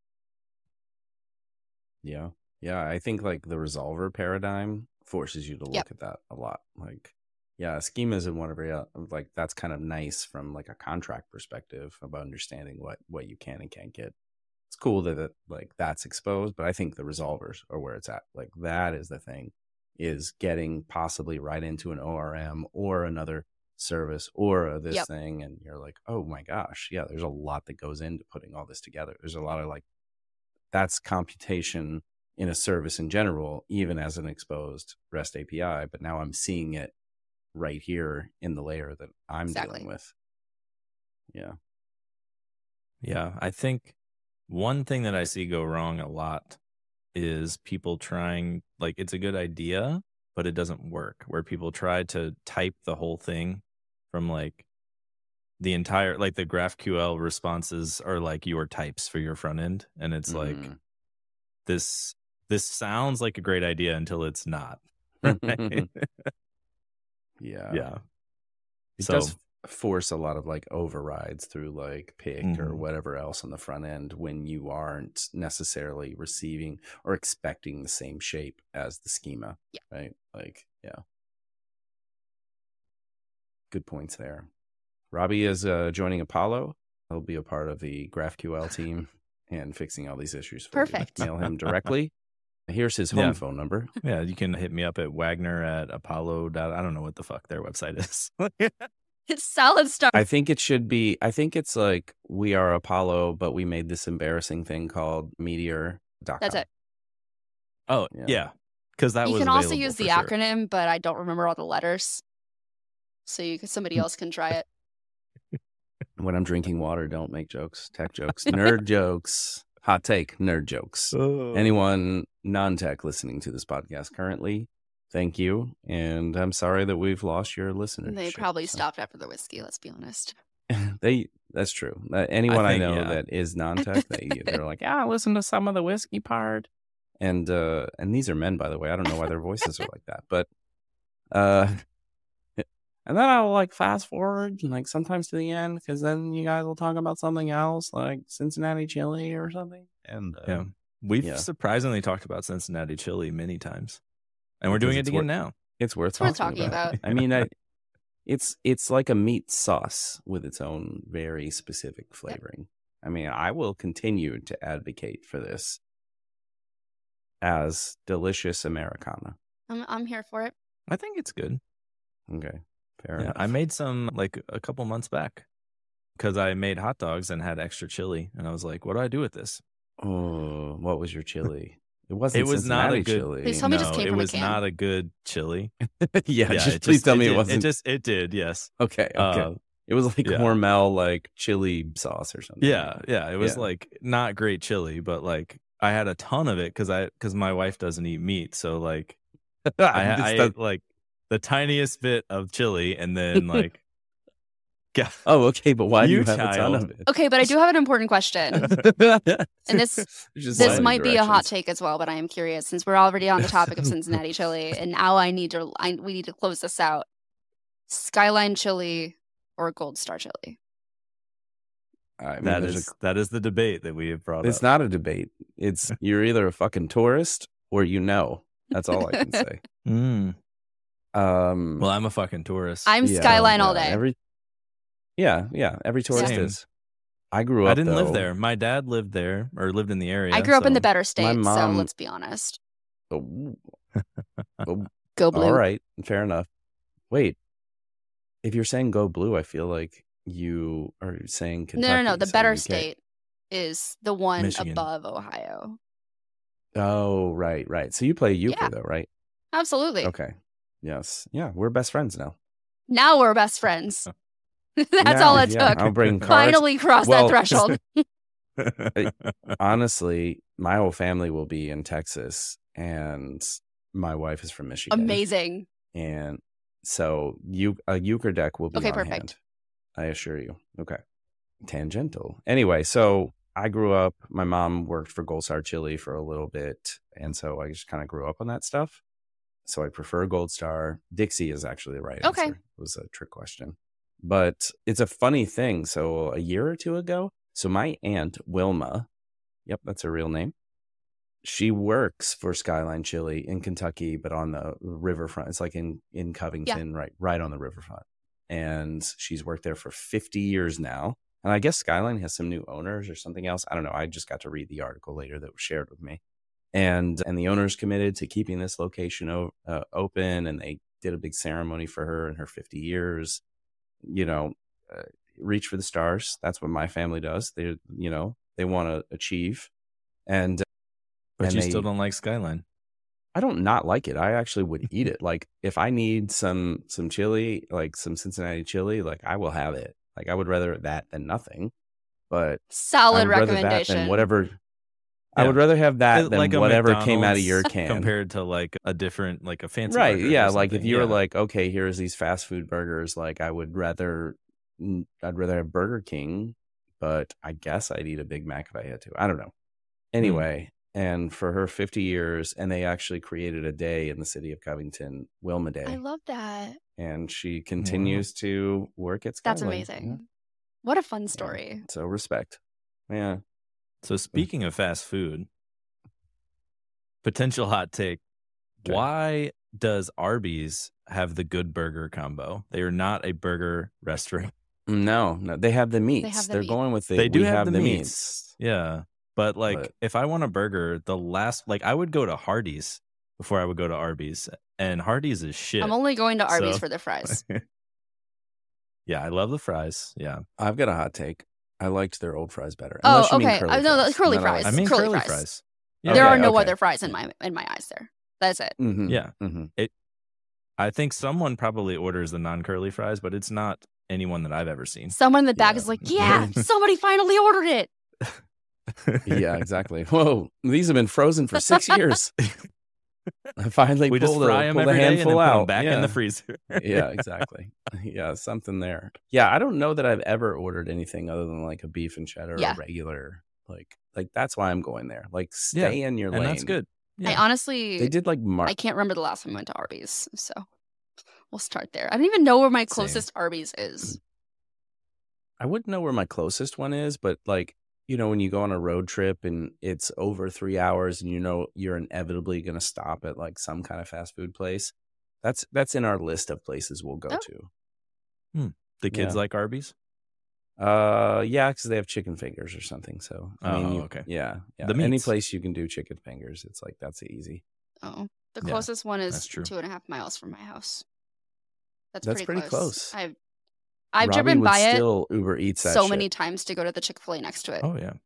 Yeah. Yeah. I think like the resolver paradigm forces you to look yep. at that a lot. Like, yeah, schemas and whatever, like that's kind of nice from like a contract perspective about understanding what, what you can and can't get. It's cool that it, like that's exposed, but I think the resolvers are where it's at. Like that is the thing, is getting possibly right into an O R M or another service or this yep. thing. And you're like, oh my gosh, yeah, there's a lot that goes into putting all this together. There's a lot of like, that's computation in a service in general, even as an exposed REST A P I. But now I'm seeing it right here in the layer that I'm exactly. dealing with. Yeah. Yeah. I think one thing that I see go wrong a lot is people trying, like, it's a good idea, but it doesn't work, where people try to type the whole thing from like the entire, like the GraphQL responses are like your types for your front end. And it's mm-hmm. like, this, this sounds like a great idea until it's not. Right? Yeah. Yeah. It so does, force a lot of like overrides through like pick Mhm. or whatever else on the front end when you aren't necessarily receiving or expecting the same shape as the schema. Yeah. Right. Like, yeah. Good points there. Robbie is uh, joining Apollo. He'll be a part of the GraphQL team and fixing all these issues for Perfect. you. Mail him directly. Here's his home Yeah. phone number. Yeah, you can hit me up at Wagner at Apollo. Dot, I don't know what the fuck their website is. It's solid start. I think it should be, I think it's like we are Apollo, but we made this embarrassing thing called meteor dot com. That's it. Oh, Yeah. yeah. Because that You was can also available use the for sure. acronym, but I don't remember all the letters. So you can, somebody else can try it. When I'm drinking water, don't make jokes, tech jokes, nerd jokes. Hot take, nerd jokes. Oh. Anyone non-tech listening to this podcast currently, thank you. And I'm sorry that we've lost your listeners. They probably stopped after the whiskey, let's be honest. They that's true. Uh, anyone I, think, know yeah. that is non-tech, they they're like, yeah, listen to some of the whiskey part. And uh and these are men, by the way. I don't know why their voices are like that, but uh and then I'll like fast forward and like sometimes to the end because then you guys will talk about something else like Cincinnati chili or something. And uh, Yeah. We've yeah. surprisingly talked about Cincinnati chili many times. And we're doing Because it it's again wor- now. it's worth It's worth talking, talking about. about. I mean, I, it's it's like a meat sauce with its own very specific flavoring. I mean, I will continue to advocate for this as delicious Americana. I'm, I'm here for it. I think it's good. Okay, fair Yeah, enough. I made some like a couple months back because I made hot dogs and had extra chili. And I was like, what do I do with this? Oh, what was your chili? It wasn't. It was not a Cincinnati good. chili. Please tell me it just no, came it from a was can. not a good chili. yeah, Yeah, just it please tell me did, it wasn't. It just it did. Yes. okay, okay. Uh, it was like yeah. Hormel, like chili sauce or something. Yeah, yeah. It was Yeah. like not great chili, but like I had a ton of it because I because my wife doesn't eat meat, so like I, This I does- ate like the tiniest bit of chili, and then like, yeah, oh, okay, but why do You you have a ton child. of it? Okay, but I do have an important question. and this- Just This slightly might be a hot directions. take as well, but I am curious since we're already on the topic of Cincinnati chili, and now I need to I, we need to close this out. Skyline chili or Gold Star chili? I mean, that there's is a- that is the debate that we have brought it's up. not a debate. It's you're either a fucking tourist or you know. That's all I can say. Mm. Um, Well, I'm a fucking tourist. I'm yeah, Skyline all yeah, day. Every, yeah, yeah. Every tourist Same. is. I grew up. I didn't live though- there. My dad lived there or lived in the area. I grew up in so- the better state, so mom- let's be honest. Oh, oh, Go blue. all right, fair enough. Wait, if you're saying go blue, I feel like you are saying Kentucky. No, no, no. The so better U K. state is the one Michigan. above Ohio. Oh, right, right. So you play euchre Yeah. though, right? Absolutely. Okay. Yes. Yeah, we're best friends now. Now we're best friends. That's Yeah, all it yeah, took. I'll bring cards. Finally crossed Well, that threshold. Honestly, my whole family will be in Texas, and my wife is from Michigan. Amazing. And so you a euchre deck will be Okay, on perfect. hand. I assure you. Okay. Tangential. Anyway, so I grew up, my mom worked for Gold Star Chili for a little bit. And so I just kind of grew up on that stuff. So I prefer Gold Star. Dixie is actually the right Okay. answer. It was a trick question. But it's a funny thing. So a year or two ago, so my aunt Wilma, yep, that's her real name. She works for Skyline Chili in Kentucky, but on the riverfront. It's like in, in Covington, right, right on the riverfront. And she's worked there for fifty years now. And I guess Skyline has some new owners or something else. I don't know. I just got to read the article later that was shared with me. And and the owner's committed to keeping this location o- uh, open. And they did a big ceremony for her in her fifty years. You know, uh, reach for the stars. That's what my family does. They, you know, they want to achieve. And But and you they- still don't like Skyline. I don't not like it. I actually would eat it. Like if I need some some chili, like some Cincinnati chili, like I will have it. Like I would rather that than nothing. But I Solid would rather that recommendation. than whatever. I Yeah. would rather have that It- than like a whatever came out of McDonald's your can. compared to like a different, like a fancy Right? burger or Yeah. Like if something. you were Yeah. like, okay, here's these fast food burgers. Like I would rather, mm, I'd rather have Burger King, but I guess I'd eat a Big Mac if I had to. I don't know. Anyway. And for her fifty years, and they actually created a day in the city of Covington, Wilma Day. I love that. and she continues to work at Skylink. That's amazing. Yeah. What a fun story. Yeah. So respect. Yeah. So speaking of fast food, potential hot take. Okay. Why does Arby's have the good burger combo? They are not a burger restaurant. No, no, they have the meats. They have the They're meat. going with the. They do we have, the, the meats. meats. Yeah. But like But- if I want a burger, the last like I would go to Hardee's before I would go to Arby's. And Hardee's is shit. I'm only going to Arby's So- for the fries. Yeah, I love the fries. Yeah. I've got a hot take. I liked their old fries better. Oh, Unless you mean okay. curly I know fries. curly And then I like- fries. I mean curly curly fries. fries. there Okay, are no okay. other fries in my in my eyes there. That's it. Mhm, Yeah. mhm. I think someone probably orders the non-curly fries, but it's not anyone that I've ever seen. Someone in the back Yeah. is like, yeah, somebody finally ordered it. Yeah, exactly. Whoa, these have been frozen for six years. I finally we just pulled, fry a, them pulled a every day and then handful put 'em out. back yeah. in the freezer. Yeah, exactly. Yeah, something there. Yeah, I don't know that I've ever ordered anything other than like a beef and cheddar Yeah. or regular. Like, like that's why I'm going there. Like, Yeah, stay in your and lane. that's good. I Yeah. honestly, They did like Mark. I can't remember the last time I went to Arby's, so we'll start there. I don't even know where my Same. closest Arby's is. I wouldn't know where my closest one is, but like, you know, when you go on a road trip and it's over three hours and you know you're inevitably going to stop at like some kind of fast food place, that's that's in our list of places we'll go Oh. to. The kids Yeah. like Arby's. Uh, yeah, because they have chicken fingers or something. So I mean, Oh, you- okay. yeah, yeah. The Any meats. place you can do chicken fingers, it's like that's easy. Oh, the Yeah, closest one is that's true. two and a half miles from my house. That's, That's pretty, pretty close. close. I've I've Robbie driven would by it still Uber Eats that so shit. many times to go to the Chick-fil-A next to it. Oh yeah,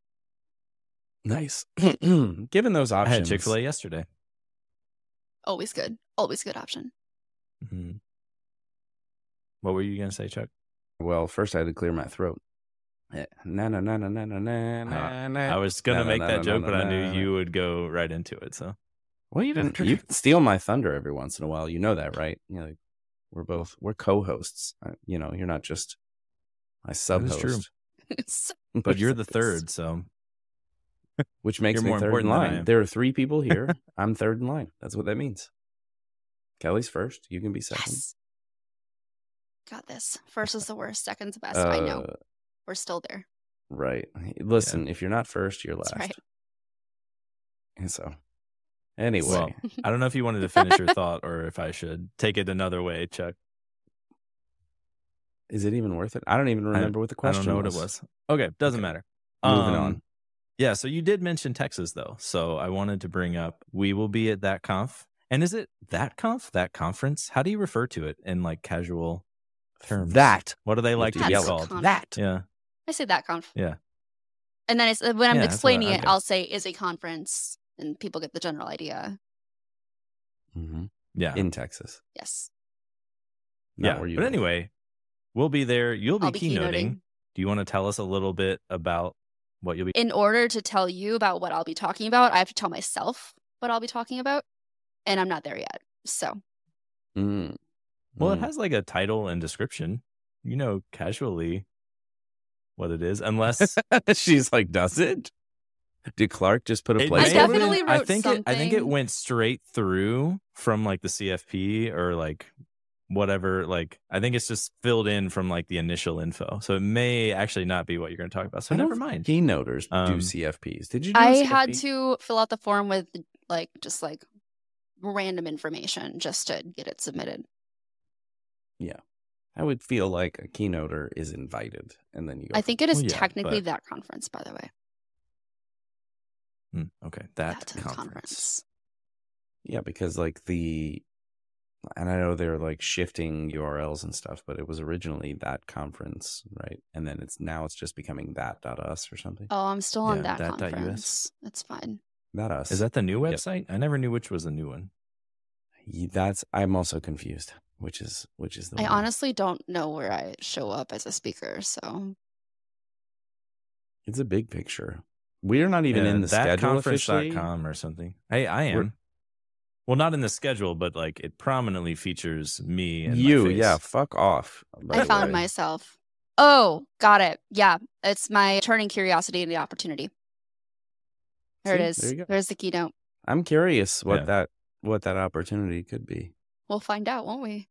Nice. Given those I options, had Chick Fil A yesterday. Always good. Always good option. Mhm. What were you gonna say, Chuck? Well, first I had to clear my throat. Eh, Na na na na na na na na na. I was gonna No, no, make no, that no, joke, no, but I no, knew no, no. you would go right into it. So Well, you can you can steal my thunder every once in a while. You know that, right? You know, like, we're both we're co-hosts. Uh, You know, you're not just my sub-host. true. So- but you're the third, so which makes You're me more third in important than I line. am. There are three people here. I'm third in line. That's what that means. Kelly's first. You can be second. yes. Got this. First is the worst. Second's the best. I know. Uh, We're still there. Right. Listen, if you're not first, you're last. That's right. And so, anyway, Well, I don't know if you wanted to finish your thought or if I should take it another way, Chuck. is it even worth it? I don't even remember what the I question don't know was. what it was. Okay, doesn't Okay. matter. Moving Um, on. Yeah, so you did mention Texas though, so I wanted to bring up we will be at that conf. And is it that conf, that conference? How do you refer to it in like casual terms? That. What do they like to That's be That's called? conf. That. Yeah, I say that conf. yeah. And then it's, when I'm Yeah, that's what I- explaining it, okay. I'll say is a conference, and people get the general idea. hmm Yeah. In Texas. Yes. Not yeah. where you But live. anyway, we'll be there. You'll be, I'll be keynoting. keynoting. Do you want to tell us a little bit about what you'll be? In order to tell you about what I'll be talking about, I have to tell myself what I'll be talking about, and I'm not there yet. So Mm. Well, it Mm. has like a title and description. You know, casually what it is, unless She's like, does it? Did Clark just put a It place? may I have definitely been- I wrote think it, I think it something. went straight through from like the C F P or like whatever. Like I think it's just filled in from like the initial info, so it may actually not be what you're going to talk about. So I don't never think mind. Keynoters do Um, C F Ps. Did you? Do I a had C F P? to fill out the form with like just like random information just to get it submitted. I would feel like a keynoter is invited, and then you go. I think it is Well, yeah, technically but- that conference, by the way. Hmm, okay, that, That conference. Yeah, because like the, and I know they're like shifting U R Ls and stuff, but it was originally that conference, right? And then it's now it's just becoming that dot us or something. Oh, I'm still on Yeah, that, that dot U S. conference. That's fine. Not us. Is that the new Yep. website? I never knew which was the new one. Ye- That's I'm also confused. Which is which is the I one. honestly don't know where I show up as a speaker, so It's a big picture. We're not even Yeah, in the schedule officially. that conference dot com or something. Hey, I am. We're- Well, not in the schedule, but like it prominently features me and my You, face. yeah, fuck off. by I the found way. myself. Oh, got it. Yeah, it's my turning curiosity into opportunity. There See? it is. There you go. There's the keynote. I'm curious what Yeah. that what that opportunity could be. We'll find out, won't we?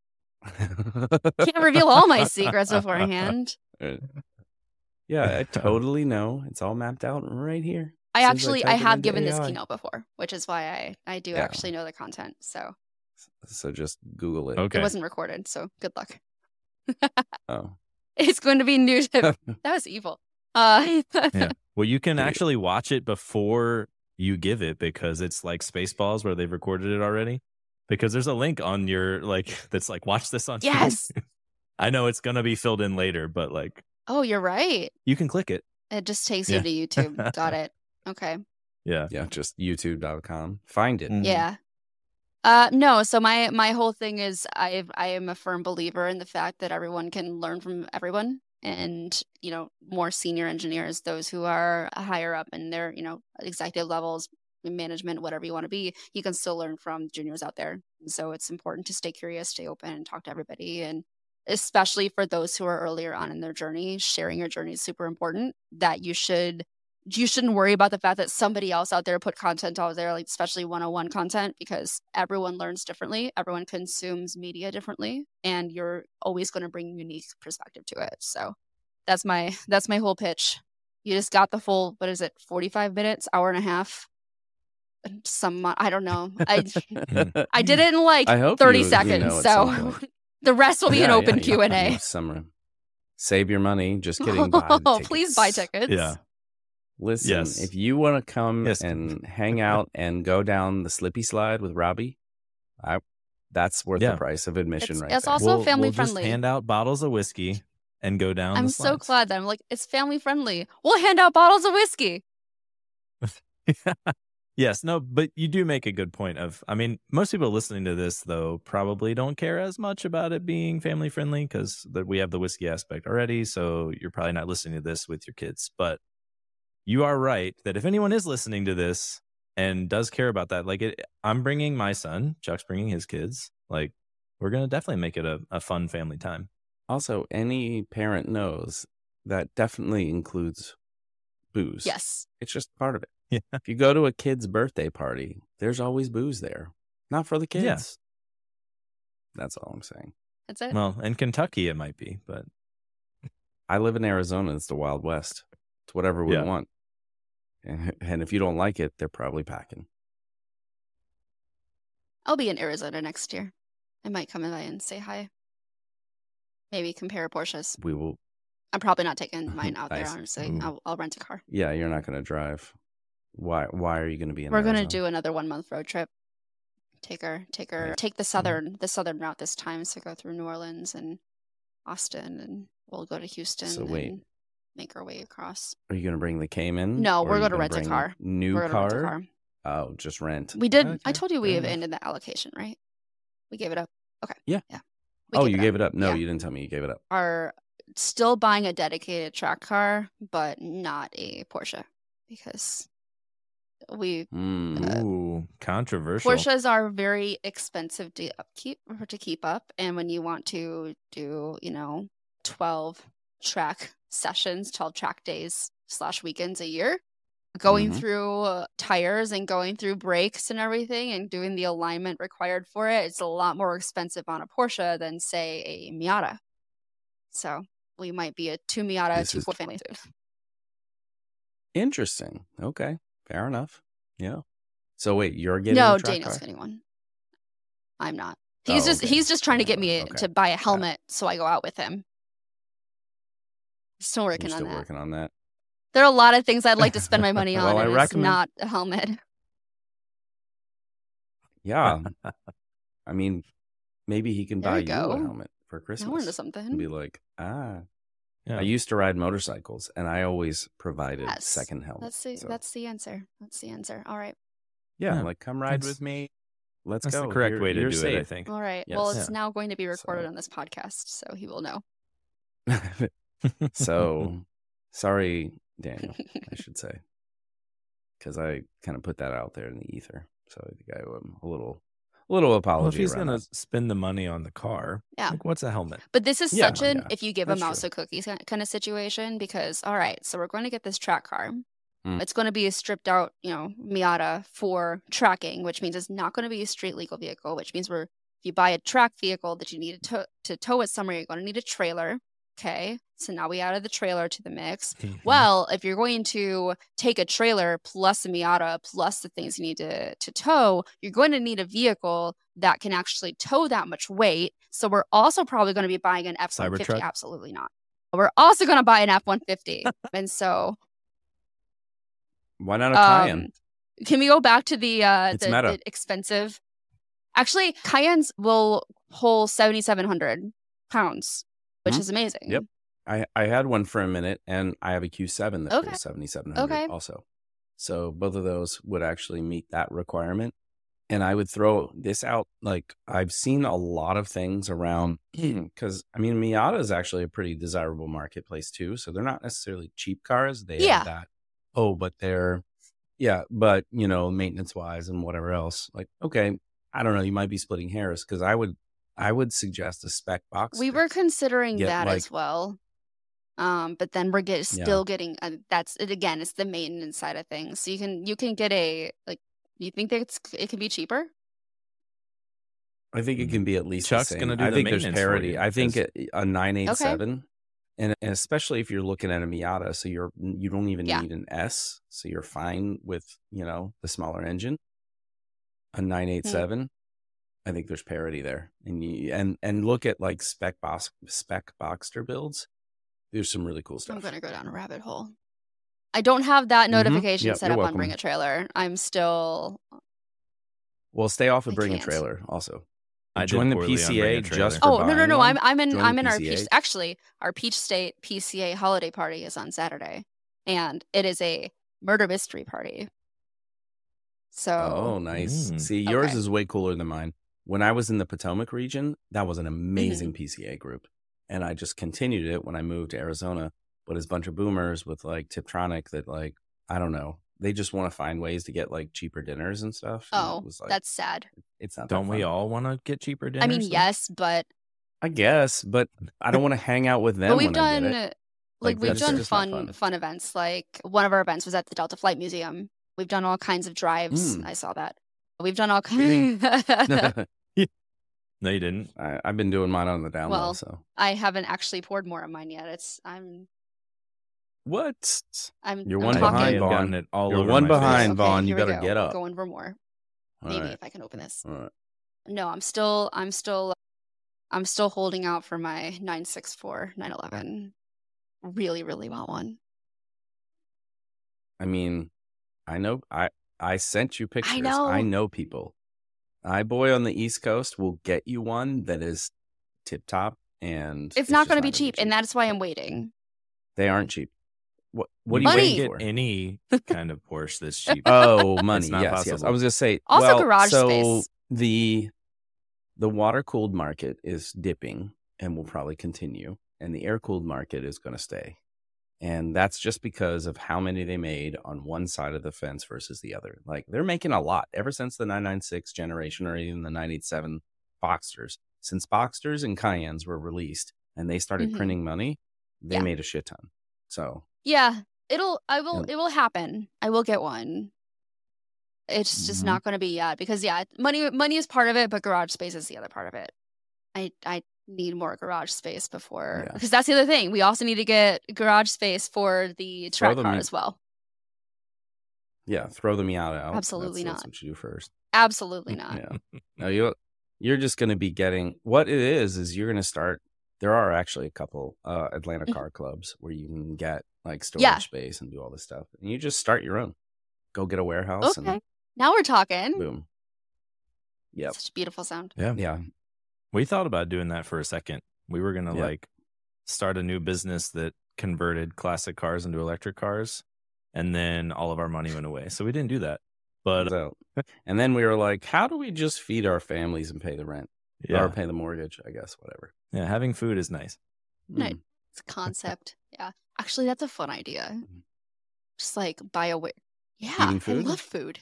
Can't reveal all my secrets beforehand. Yeah, I totally know. It's all mapped out right here. I As soon as actually, I type it have into given this A I. keynote before, which is why I, I do Yeah. actually know the content. So So just Google it. Okay. it wasn't recorded. So good luck. Oh. It's going to be new to that was evil. Uh, Yeah. Well, you can Yeah. actually watch it before you give it because it's like Spaceballs where they've recorded it already. Because there's a link on your like that's like watch this on Yes. YouTube. I know it's gonna be filled in later, but like Oh, you're right. you can click it. It just takes Yeah. you to YouTube. Got it. Okay. Yeah. Yeah, just youtube dot com. Find it. Mhm. Yeah. Uh, no, so my my whole thing is I I am a firm believer in the fact that everyone can learn from everyone, and you know, more senior engineers, those who are higher up in their, you know, executive levels, management, whatever you want to be, you can still learn from juniors out there. And so it's important to stay curious, stay open, and talk to everybody, and especially for those who are earlier on in their journey, sharing your journey is super important. That you should you shouldn't worry about the fact that somebody else out there put content out there, like especially one oh one content, because everyone learns differently. Everyone consumes media differently, and you're always going to bring unique perspective to it. So that's my that's my whole pitch. You just got the full, what is it, forty-five minutes, hour and a half? Some, I don't know. I I did it in like I hope thirty you- you seconds. know at some So point. the rest will be an Yeah, open yeah, Q and yeah. A. Summer. Save your money. Just kidding. Buy the Oh, please buy tickets. tickets. Yeah. Listen, Yes. if you want to come Yes. and hang out and go down the slippy slide with Robbie, I that's worth Yeah. the price of admission It's- right it's there. also we'll, family we'll just friendly. hand out bottles of whiskey and go down. I'm the so slides. glad that I'm like, it's family friendly. We'll hand out bottles of whiskey. Yes, no, but you do make a good point of, I mean, most people listening to this, though, probably don't care as much about it being family friendly because we have the whiskey aspect already. So you're probably not listening to this with your kids. But you are right that if anyone is listening to this and does care about that, like it, I'm bringing my son, Chuck's bringing his kids, like we're going to definitely make it a, a fun family time. Also, any parent knows that definitely includes booze. Yes. It's just part of it. Yeah. If you go to a kid's birthday party, there's always booze there. Not for the kids. Yeah. That's all I'm saying. That's it. Well, in Kentucky, it might be, but I live in Arizona. It's the Wild West. It's whatever we Yeah. want. And, and if you don't like it, they're probably packing. I'll be in Arizona next year. I might come by and say hi. Maybe compare Porsches. We will. I'm probably not taking mine out there, Nice. honestly. Ooh. I'll, I'll rent a car. Yeah, you're not going to drive. Why? Why are you going to be in? We're going to Arizona? do another one month road trip. Take her, take her, Nice. take the southern, the southern route this time. So go through New Orleans and Austin, and we'll go to Houston. So wait. and make our way across. Are you going to bring the Cayman? No, Or we're are you gonna gonna rent a bring car. New We're gonna car? rent a car. Oh, just rent. We did. I Okay, told you we fair have enough. ended the allocation, right? We gave it up. Okay. Yeah. Yeah. We Oh, gave you gave it up. No, Yeah. you didn't tell me you gave it up. Are still buying a dedicated track car, but not a Porsche because we Mm. ooh, controversial. Porsches are very expensive to upkeep or to keep up, and when you want to do, you know, twelve track sessions, twelve track days slash weekends a year, going Mhm. through uh, tires and going through brakes and everything and doing the alignment required for it, it's a lot more expensive on a Porsche than say a Miata. So we might be a two Miata, This two is- Ford family soon. Interesting. Okay, fair enough. Yeah. So wait, you're getting No, a track Daniel's car? getting one. I'm not. He's Oh, just okay. he's just trying to Yeah, get me okay. to buy a helmet so I go out with him. Still You're working still on that. working on that. There are a lot of things I'd like to spend my money on, Well, I and it's recommend- not a helmet. Yeah. I mean, maybe he can There buy you you a go. helmet for Christmas. Now we're into And something. be like, ah. Yeah. I used to ride motorcycles, and I always provided Yes. second helmets. That's the So, that's the answer. That's the answer. All right. yeah, Yeah. like come ride That's- with me. Let's That's go. the correct You're- way to you're do it, I safe. think. All right. Well, Yes. it's now going to be recorded So- on this podcast, so he will know. So, sorry, Daniel, I should say, because I kind of put that out there in the ether. So I think I owe him a little, a little apology. Well, if he's around going that. to spend the money on the car, Yeah. like, what's a helmet? But this is Yeah, such an yeah, if you give a that's mouse true. a cookies kind of situation because all right, so we're going to get this track car. Mm. It's going to be a stripped out, you know, Miata for tracking, which means it's not going to be a street legal vehicle, which means we're If you buy a track vehicle that you need to tow, to tow it somewhere, you're going to need a trailer. Okay, so now we added the trailer to the mix. Mhm. Well, if you're going to take a trailer plus a Miata plus the things you need to, to tow, you're going to need a vehicle that can actually tow that much weight. So we're also probably going to be buying an F one fifty. Cybertruck? Absolutely not. We're also going to buy an F one fifty. And so Why not a Cayenne? um, can we go back to the uh, It's the, meta. the expensive? Actually, Cayennes will hold seventy-seven hundred pounds, which Mhm. is amazing. Yep. I, I had one for a minute, and I have a Q seven that Okay. pulls seventy-seven hundred Okay. also. So both of those would actually meet that requirement. And I would throw this out. Like, I've seen a lot of things around, because I mean, Miata is actually a pretty desirable marketplace too. So they're not necessarily cheap cars. They Yeah. have that. Oh, but they're, yeah, but you know, maintenance wise and whatever else. Like, okay, I don't know. You might be splitting hairs, because I would, I would suggest a spec box. We were considering Get, that like- as well. Um, but then we're get, Yeah. still getting uh, that's it again. It's the maintenance side of things. So you can you can get a like. You think that it's it can be cheaper? I think it can be at least Chuck's the gonna same. do I the think there's maintenance for parity. you, I think 'cause- a, a nine eighty-seven, and, and especially if you're looking at a Miata, so you're you don't even Yeah. need an S, so you're fine with, you know, the smaller engine. A nine eighty-seven, I think there's parity there, and you and and look at like spec box spec Boxster builds. There's some really cool I'm stuff. gonna go down a rabbit hole. I don't have that Mhm. notification Yep, set you're up on welcome. Bring a Trailer. I'm still Well, stay off of I Bring a can't. Trailer also. I did Join the poorly on Bring a P C A Trailer. just for Oh, no, no, buying no. one. I'm I'm in Join I'm the in our P C A. Peach actually our Peach State P C A holiday party is on Saturday. And it is a murder mystery party. So Oh, nice. Mm. See, yours Okay. is way cooler than mine. When I was in the Potomac region, that was an amazing Mm-hmm. P C A group. And I just continued it when I moved to Arizona. But it's a bunch of boomers with like Tiptronic that, like, I don't know. They just want to find ways to get like cheaper dinners and stuff. And Oh, it was like, that's sad. it's not Don't that we fun. all want to get cheaper dinners? I mean, though? yes, but I guess, but I don't want to hang out with them but we've when I done get it. like Like, we've that's done just not fun, fun. fun events. Like one of our events was at the Delta Flight Museum. We've done all kinds of drives. Mm. I saw that. We've done all Really? kinds. No, you didn't. I, I've been doing mine on the down low, Well, so. I haven't actually poured more of mine yet. It's I'm What? I'm You're I'm one I talking. behind, may have Vaughn. gotten it all You're over one my face. behind, Okay, Vaughn. You here we better go. get up. Going for more. All Maybe right. if I can open this. All right. No, I'm still I'm still I'm still holding out for my nine sixty-four nine eleven. Really, really want one. I mean, I know I I sent you pictures. know. I know people. I boy on the East Coast will get you one that is tip top, and It's not just going to be gonna cheap, and that's why I'm waiting. they aren't cheap. What what are You you Money. can't waiting get for? any kind of Porsche that's cheap. Oh, money. not Yes, yes. possible. I was just say. Also well, garage so space. the the water cooled market is dipping and will probably continue, and the air cooled market is going to stay. And that's just because of how many they made on one side of the fence versus the other. Like, they're making a lot ever since the nine ninety-six generation or even the nine eighty-seven Boxsters. Since Boxsters and Cayennes were released and they started Mhm. printing money, they Yeah. made a shit ton. So, Yeah, it'll I will Yeah. it will happen. I will get one. It's just Mhm. not going to be yet because yeah, money money is part of it, but garage space is the other part of it. I I need more garage space before Yeah. because that's the other thing. We also need to get garage space for the Throw track them car in- as well. yeah, throw the Miata out. Absolutely that's, That's not. what you do first. Absolutely not. Yeah. No, you you're just going to be getting what it is is you're going to start. There are actually a couple uh, Atlanta Mhm. car clubs where you can get like storage Yeah. space and do all this stuff, and you just start your own. Go get a warehouse Okay. Now we're talking. and boom. Yep. Such a beautiful sound. Yeah. Yeah. We thought about doing that for a second. We were going to Yeah. like start a new business that converted classic cars into electric cars. And then all of our money went away. So we didn't do that. But So, and then we were like, how do we just feed our families and pay the rent yeah, or pay the mortgage? I guess whatever. yeah, having food is nice. Nice. Mm. It's a concept. Yeah. Actually, that's a fun idea. Just like buy a wi- Yeah, Eating I food? love food.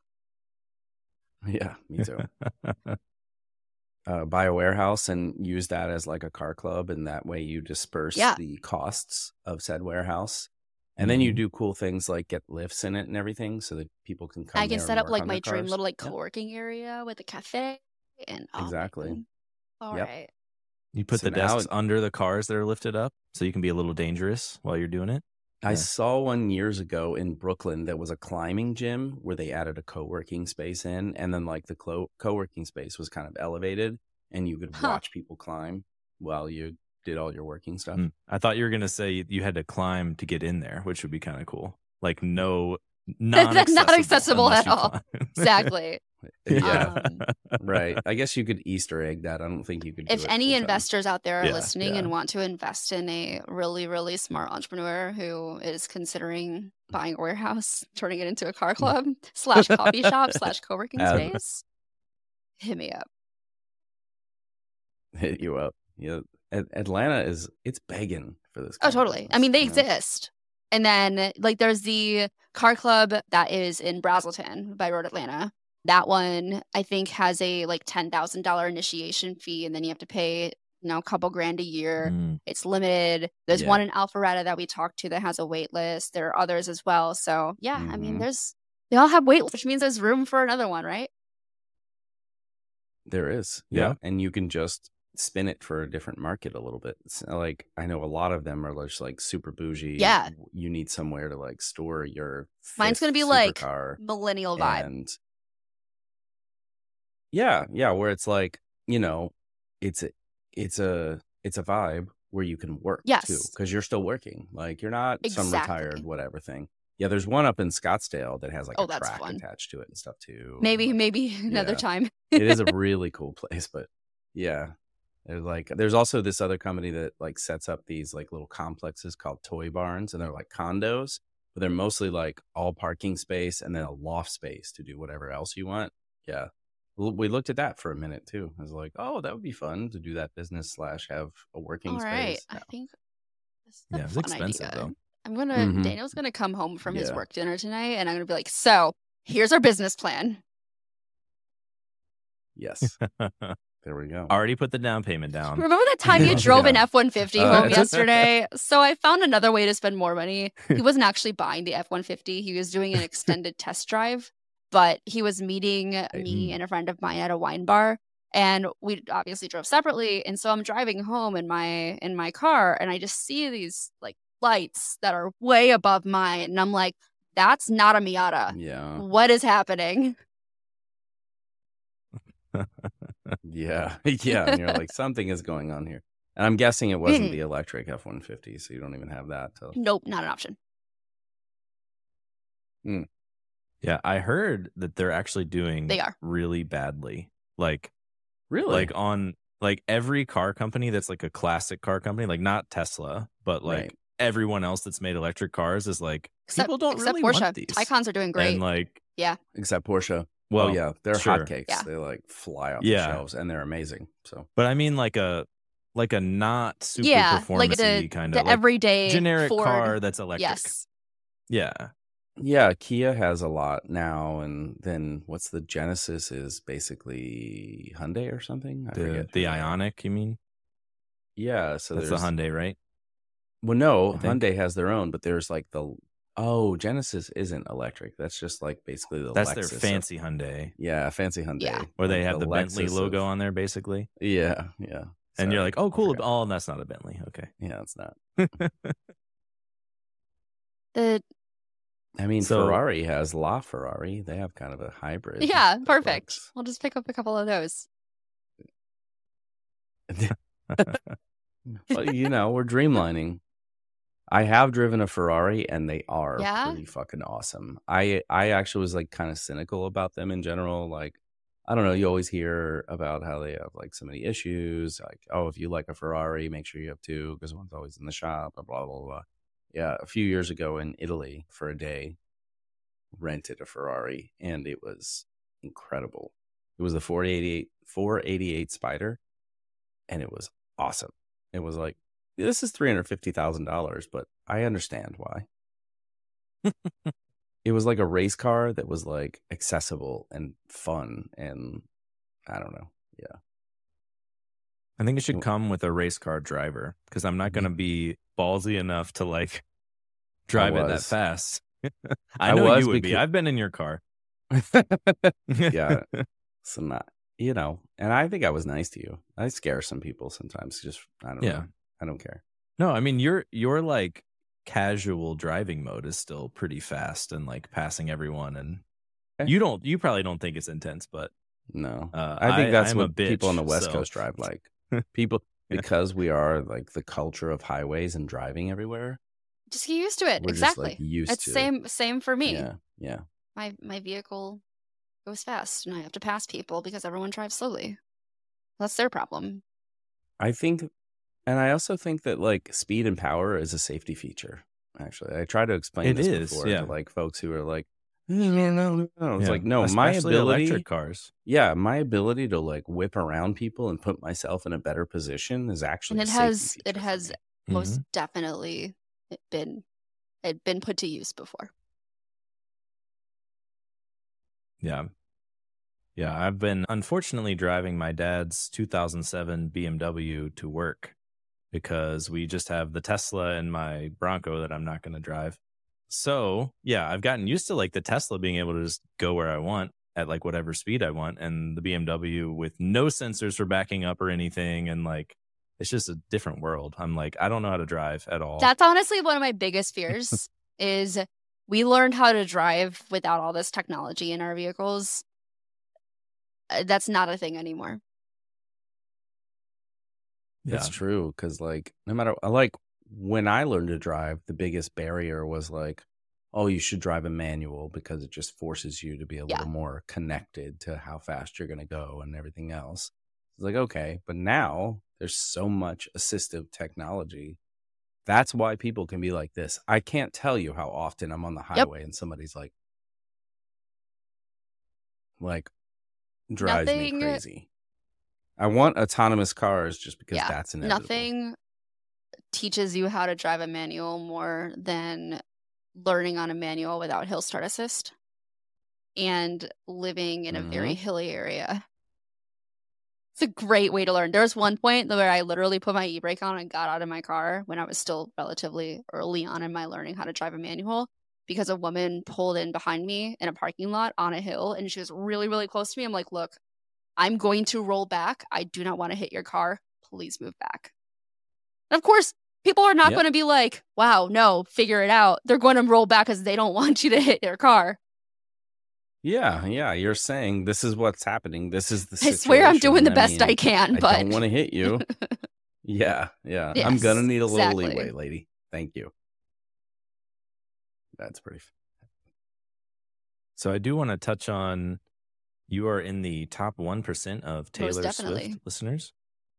Yeah, me too. uh, buy a warehouse and use that as like a car club, and that way you disperse Yeah. the costs of said warehouse, and then you Mhm. do cool things like get lifts in it and everything, so that people can come. I can there set and up work like on my their dream cars. little like Yeah. co-working area with a cafe. And oh my Exactly. God. All Yep. right. You put So the now desks under the cars that are lifted up so you can be a little dangerous while you're doing it. I Yeah. saw one years ago in Brooklyn that was a climbing gym where they added a co-working space in, and then like the co- co-working space was kind of elevated, and you could Huh. watch people climb while you did all your working stuff. Mm. I thought you were going to say you- you had to climb to get in there, which would be kind of cool. Like no, non-accessible, Not accessible unless at you all. climb. Exactly. Yeah, Um, right. I guess you could Easter egg that. I don't think you could. Do if it any full-time. investors out there are Yeah, listening yeah. and want to invest in a really, really smart entrepreneur who is considering buying a warehouse, turning it into a car club slash coffee shop slash co-working Um, space, hit me up. hit you up. Yeah, At- Atlanta is it's begging for this. Oh, kind of totally. I business, mean, they you know? exist. And then, like, there's the car club that is in Brazelton by Road Atlanta. That one, I think, has a like ten thousand dollars initiation fee, and then you have to pay, you know, a couple grand a year. Mm. It's limited. There's Yeah. one in Alpharetta that we talked to that has a wait list. There are others as well. So, yeah, I mean, Mhm. there's, they all have wait lists, which means there's room for another one, right? There is, Yeah. yeah, and you can just spin it for a different market a little bit. It's like I know a lot of them are just like super bougie. Yeah. You need somewhere to like store your. Mine's going to fifth be like supercar. millennial vibe. And yeah, yeah, where it's like, you know, it's a, it's a, it's a vibe where you can work too, Yes. because you're still working. Like you're not some retired Exactly. whatever thing. Yeah, there's one up in Scottsdale that has like Oh, a that's track fun. attached to it and stuff too. Maybe, Like, maybe another yeah. time. it is a really cool place, but yeah. There's like there's also this other company that like sets up these like little complexes called toy barns, and they're like condos, but they're mostly like all parking space and then a loft space to do whatever else you want. Yeah. L- We looked at that for a minute too. I was like, oh, that would be fun to do that business slash have a working All right. space. I No. think this is a Yeah, it's fun expensive idea. though. I'm gonna Mhm. Daniel's gonna come home from his Yeah. work dinner tonight, and I'm gonna be like, so here's our business plan. Yes. There we go. Already put the down payment down. Remember that time you drove an Yeah. F one fifty Uh, home it's- yesterday? So I found another way to spend more money. He wasn't actually buying the F one fifty. He was doing an extended test drive, but he was meeting me Mm. and a friend of mine at a wine bar. And we obviously drove separately. And so I'm driving home in my in my car, and I just see these like lights that are way above mine. And I'm like, that's not a Miata. Yeah. What is happening? Yeah. Yeah. And you're like, something is going on here. And I'm guessing it wasn't Mm. the electric F one fifty, so you don't even have that. To... Nope, not an option. Yeah, I heard that they're actually doing They are. really badly. Like Really? like on like every car company that's like a classic car company, like not Tesla, but like Right. everyone else that's made electric cars is like Except, people don't except really Porsche. want these. Taycans are doing great. And like Except Porsche. well, oh, yeah. They're sure. hotcakes. Yeah. They like fly off Yeah. the shelves and they're amazing. So, But I mean like a like a not super yeah, performance like the, kind the of like everyday generic Ford. car that's electric. Yes. Yeah. yeah, Kia has a lot now. And then what's the Genesis is basically Hyundai or something? I The forget. the who they are. Ionic, you mean? Yeah. So That's the there's, Hyundai, right? well, no, I think. Hyundai has their own, but there's like the, oh, Genesis isn't electric. That's just like basically the That's Lexus their of- fancy Hyundai. yeah, fancy Hyundai. Yeah. Where they like have the, Bentley Lexus logo of- on there basically. Yeah. Yeah. And you're Sorry, like, oh I cool. forgot. Oh, that's not a Bentley. Okay. Yeah, it's not. The I mean, So- Ferrari has LaFerrari. They have kind of a hybrid. yeah, that perfect. works. We'll just pick up a couple of those. Well, you know, we're dreamlining. I have driven a Ferrari, and they are Yeah? pretty fucking awesome. I I actually was like kind of cynical about them in general. Like, I don't know. You always hear about how they have like so many issues. Like, oh, if you like a Ferrari, make sure you have two because one's always in the shop. Blah blah blah blah. Yeah, a few years ago in Italy for a day, rented a Ferrari, and it was incredible. It was the four eighty-eight four eighty-eight Spider, and it was awesome. It was like, this is three hundred fifty thousand dollars, but I understand why. It was like a race car that was like accessible and fun, and I don't know. Yeah. I think it should Mm. come with a race car driver because I'm not going to Mm. be ballsy enough to like drive it that was. fast. I I know was you would be. becau- I've been in your car. Yeah. So not, you know, And I think I was nice to you. I scare some people sometimes. Just I don't Yeah. know. I don't care. No, I mean your your like casual driving mode is still pretty fast and like passing everyone, and Okay. you don't you probably don't think it's intense, but No, uh, I think I that's I'm a what people on the bitch, West so Coast drive like. People Yeah. because we are like the culture of highways and driving everywhere. Just get used to it. We're just like Exactly. used It's to it. same same for me. Yeah, yeah. My my vehicle goes fast, and I have to pass people because everyone drives slowly. That's their problem. I think, and I also think that like speed and power is a safety feature. Actually, I try to explain It this is, before yeah. to like folks who are like, no, no, no, no. It's Yeah. like, no, my Especially ability, electric cars. yeah, my ability to like whip around people and put myself in a better position is actually And a it safety has feature it for has me. most Mhm. definitely been it been put to use before. Yeah. Yeah, I've been unfortunately driving my dad's two thousand seven B M W to work because we just have the Tesla and my Bronco that I'm not going to drive. So, yeah, I've gotten used to like the Tesla being able to just go where I want at like whatever speed I want, and the B M W with no sensors for backing up or anything, and like it's just a different world. I'm like, I don't know how to drive at all. That's honestly one of my biggest fears is we learned how to drive without all this technology in our vehicles. Uh, That's not a thing anymore. That's Yeah. true. Cause like, no matter, I like when I learned to drive, the biggest barrier was like, oh, you should drive a manual because it just forces you to be a Yeah. little more connected to how fast you're going to go and everything else. It's like, okay. But now there's so much assistive technology. That's why people can be like this. I can't tell you how often I'm on the Yep. highway and somebody's like, like, drives me Nothing crazy. I want autonomous cars just because yeah. that's inevitable. Nothing teaches you how to drive a manual more than learning on a manual without hill start assist and living in a very Mhm. hilly area. It's a great way to learn. There was one point where I literally put my e-brake on and got out of my car when I was still relatively early on in my learning how to drive a manual because a woman pulled in behind me in a parking lot on a hill, and she was really, really close to me. I'm like, look, I'm going to roll back. I do not want to hit your car. Please move back. And of course, people are not Yep. going to be like, wow, no, figure it out. They're going to roll back because they don't want you to hit their car. Yeah, yeah. You're saying this is what's happening. This is the I swear I'm doing situation. the I best I mean, can, I but don't want to hit you. Yeah, yeah. I'm gonna yes, need a little exactly. leeway, lady. Thank you. That's pretty. f- So I do want to touch on you are in the top one percent of Taylor definitely. Swift listeners.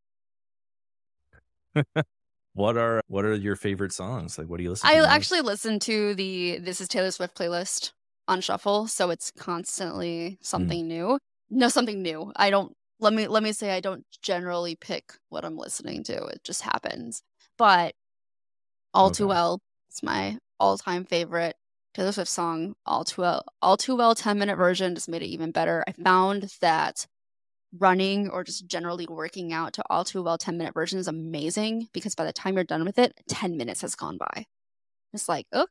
What are what are your favorite songs? Like what do you listen I to most? actually listen to the This is Taylor Swift playlist on shuffle, so it's constantly something new. No, something new. I don't let me let me say I don't generally pick what I'm listening to. It just happens. But All Too Okay. Well is my all-time favorite Taylor Swift song. All Too Well, All Too Well ten minute version just made it even better. I found that running or just generally working out to All Too Well ten minute version is amazing because by the time you're done with it, ten minutes has gone by. It's like, oh,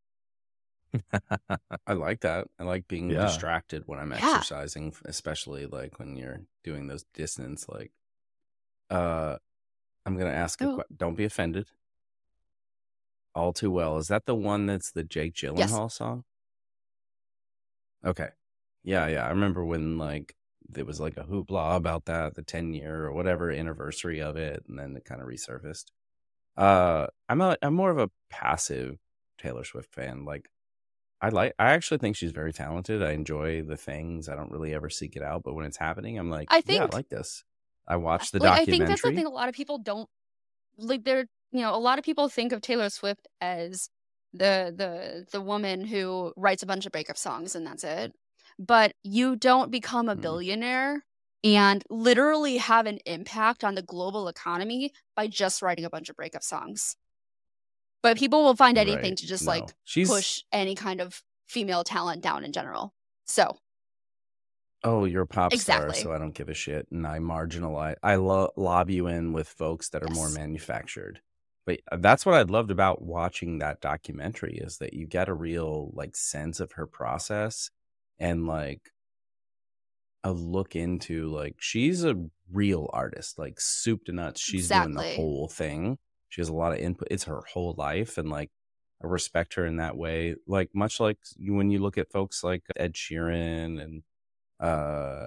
I like that. I like being Yeah. distracted when I'm Yeah. exercising, f- especially like when you're doing those distance. Like, uh, I'm gonna ask a Oh. question. Don't be offended. All Too Well. Is that the one that's the Jake Gyllenhaal song? Okay. Yeah, yeah. I remember when like there was like a hoopla about that, the ten year or whatever anniversary of it, and then it kind of resurfaced. Uh, I'm a I'm more of a passive Taylor Swift fan. Like, I like I actually think she's very talented. I enjoy the things. I don't really ever seek it out, but when it's happening, I'm like, I yeah, think I like this. I watched the like I documentary. think that's the thing. A lot of people don't like. They're you know a lot of people think of Taylor Swift as the the the woman who writes a bunch of breakup songs and that's it. But you don't become a Mm. billionaire and literally have an impact on the global economy by just writing a bunch of breakup songs. But people will find anything Right. to just No. like She's push any kind of female talent down in general. So oh, you're a pop star, exactly. so I don't give a shit, and I marginalize. I lo- lob you in with folks that are more Yes. manufactured. But that's what I loved about watching that documentary is that you get a real like sense of her process, and like a look into like she's a real artist, like soup to nuts. She's doing the Exactly. whole thing. She has a lot of input. It's her whole life, and like I respect her in that way. Like much like when you look at folks like Ed Sheeran and uh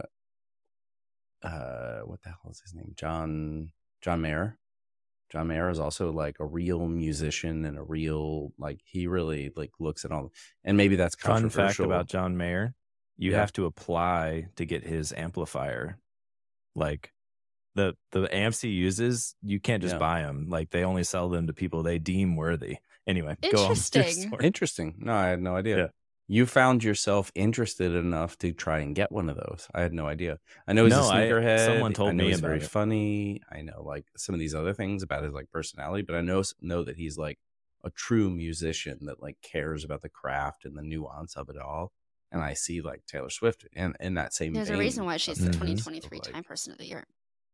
uh what the hell is his name? John John Mayer. John Mayer is also like a real musician and a real like he really like looks at all. And maybe that's Fun controversial. fact about John Mayer: you Yeah. have to apply to get his amplifier. Like the the amps he uses, you can't just Yeah. buy them. Like they only sell them to people they deem worthy. Anyway, go on with your Interesting. story. Interesting. No, I had no idea. Yeah. You found yourself interested enough to try and get one of those. I had no idea. I know he's No, a I- sneakerhead. someone told I know me he's about very it. funny. I know like some of these other things about his like personality, but I know know that he's like a true musician that like cares about the craft and the nuance of it all. And I see like Taylor Swift in, in that same There's a vein reason why she's of the things. things, twenty of, twenty-three like- Time Person of the Year.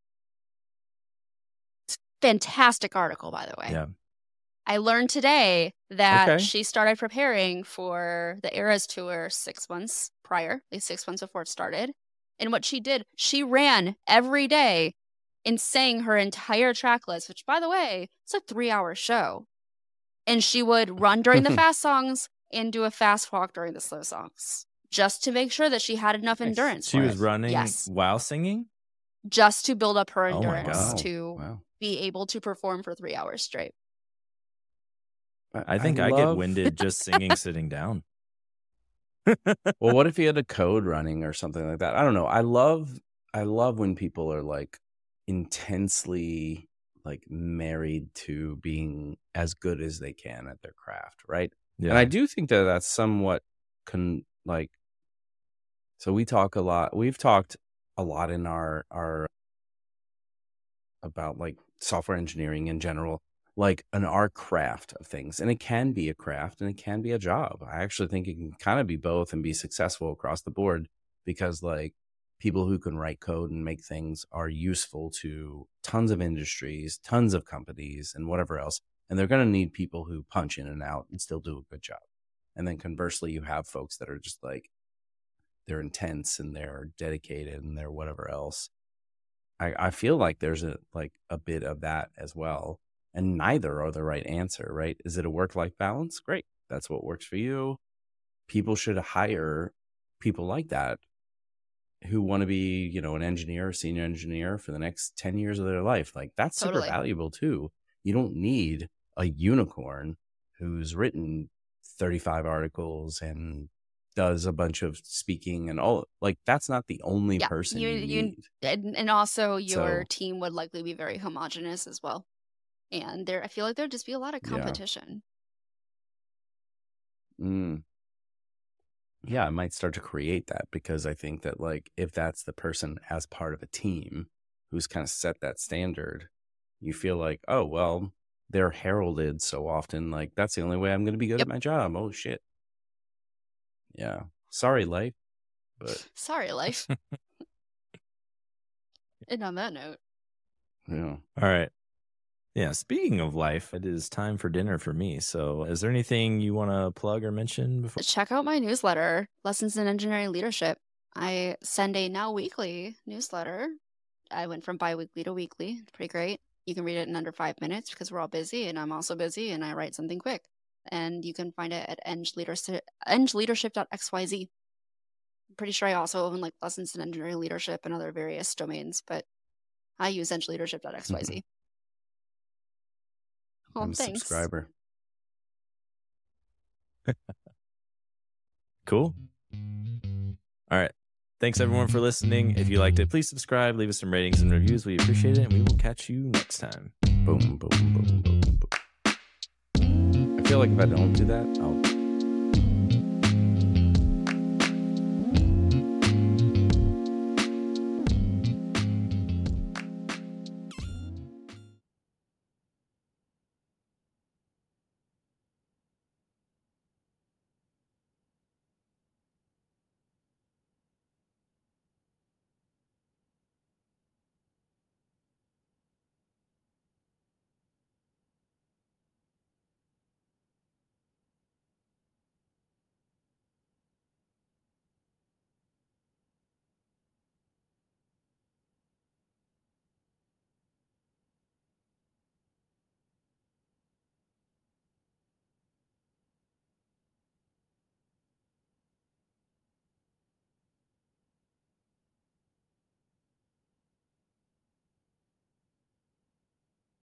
Fantastic article, by the way. Yeah. I learned today that Okay. she started preparing for the Eras tour six months prior, like six months before it started. And what she did, she ran every day and sang her entire track list, which, by the way, it's a three-hour show. And she would run during the fast songs and do a fast walk during the slow songs, just to make sure that she had enough Nice. endurance. She for was it. running Yes. while singing. Just to build up her Oh my endurance God. to Wow. be able to perform for three hours straight. I think I, get love- winded just singing sitting down. Well, what if he had a code running or something like that? I don't know. I love I love when people are like intensely like married to being as good as they can at their craft, right? Yeah. And I do think that that's somewhat con like so we talk a lot. We've talked a lot in our our about like software engineering in general, like an art craft of things. And it can be a craft and it can be a job. I actually think it can kind of be both and be successful across the board because like people who can write code and make things are useful to tons of industries, tons of companies and whatever else. And they're going to need people who punch in and out and still do a good job. And then conversely, you have folks that are just like, they're intense and they're dedicated and they're whatever else. I, I feel like there's a like a bit of that as well. And neither are the right answer, right? Is it a work-life balance? Great. That's what works for you. People should hire people like that who want to be, you know, an engineer, a senior engineer for the next ten years of their life. Like that's super Totally. valuable too. You don't need a unicorn who's written thirty-five articles and does a bunch of speaking and all. Like that's not the only Yeah, person you- you, you- need. And, and also your So- team would likely be very homogenous as well. And there, I feel like there'd just be a lot of Yeah. competition. Mm. Yeah, I might start to create that because I think that like if that's the person as part of a team who's kind of set that standard, you feel like, oh well, they're heralded so often, like that's the only way I'm going to be good Yep. at my job. Oh shit. Yeah. Sorry, life. But Sorry, life. And on that note, yeah. All right. Yeah. Speaking of life, it is time for dinner for me. So, is there anything you want to plug or mention before? check out my newsletter, Lessons in Engineering Leadership. I send a now weekly newsletter. I went from bi-weekly to weekly. It's pretty great. You can read it in under five minutes because we're all busy and I'm also busy and I write something quick. And you can find it at eng leadership dot x y z. I'm pretty sure I also own like Lessons in Engineering Leadership and other various domains, but I use eng leadership dot x y z. Well, I'm a thanks. subscriber. Cool. All right. Thanks everyone for listening. If you liked it, please subscribe, leave us some ratings and reviews. We appreciate it, and we will catch you next time. Boom, boom, boom, boom, boom. I feel like if I don't do that, I'll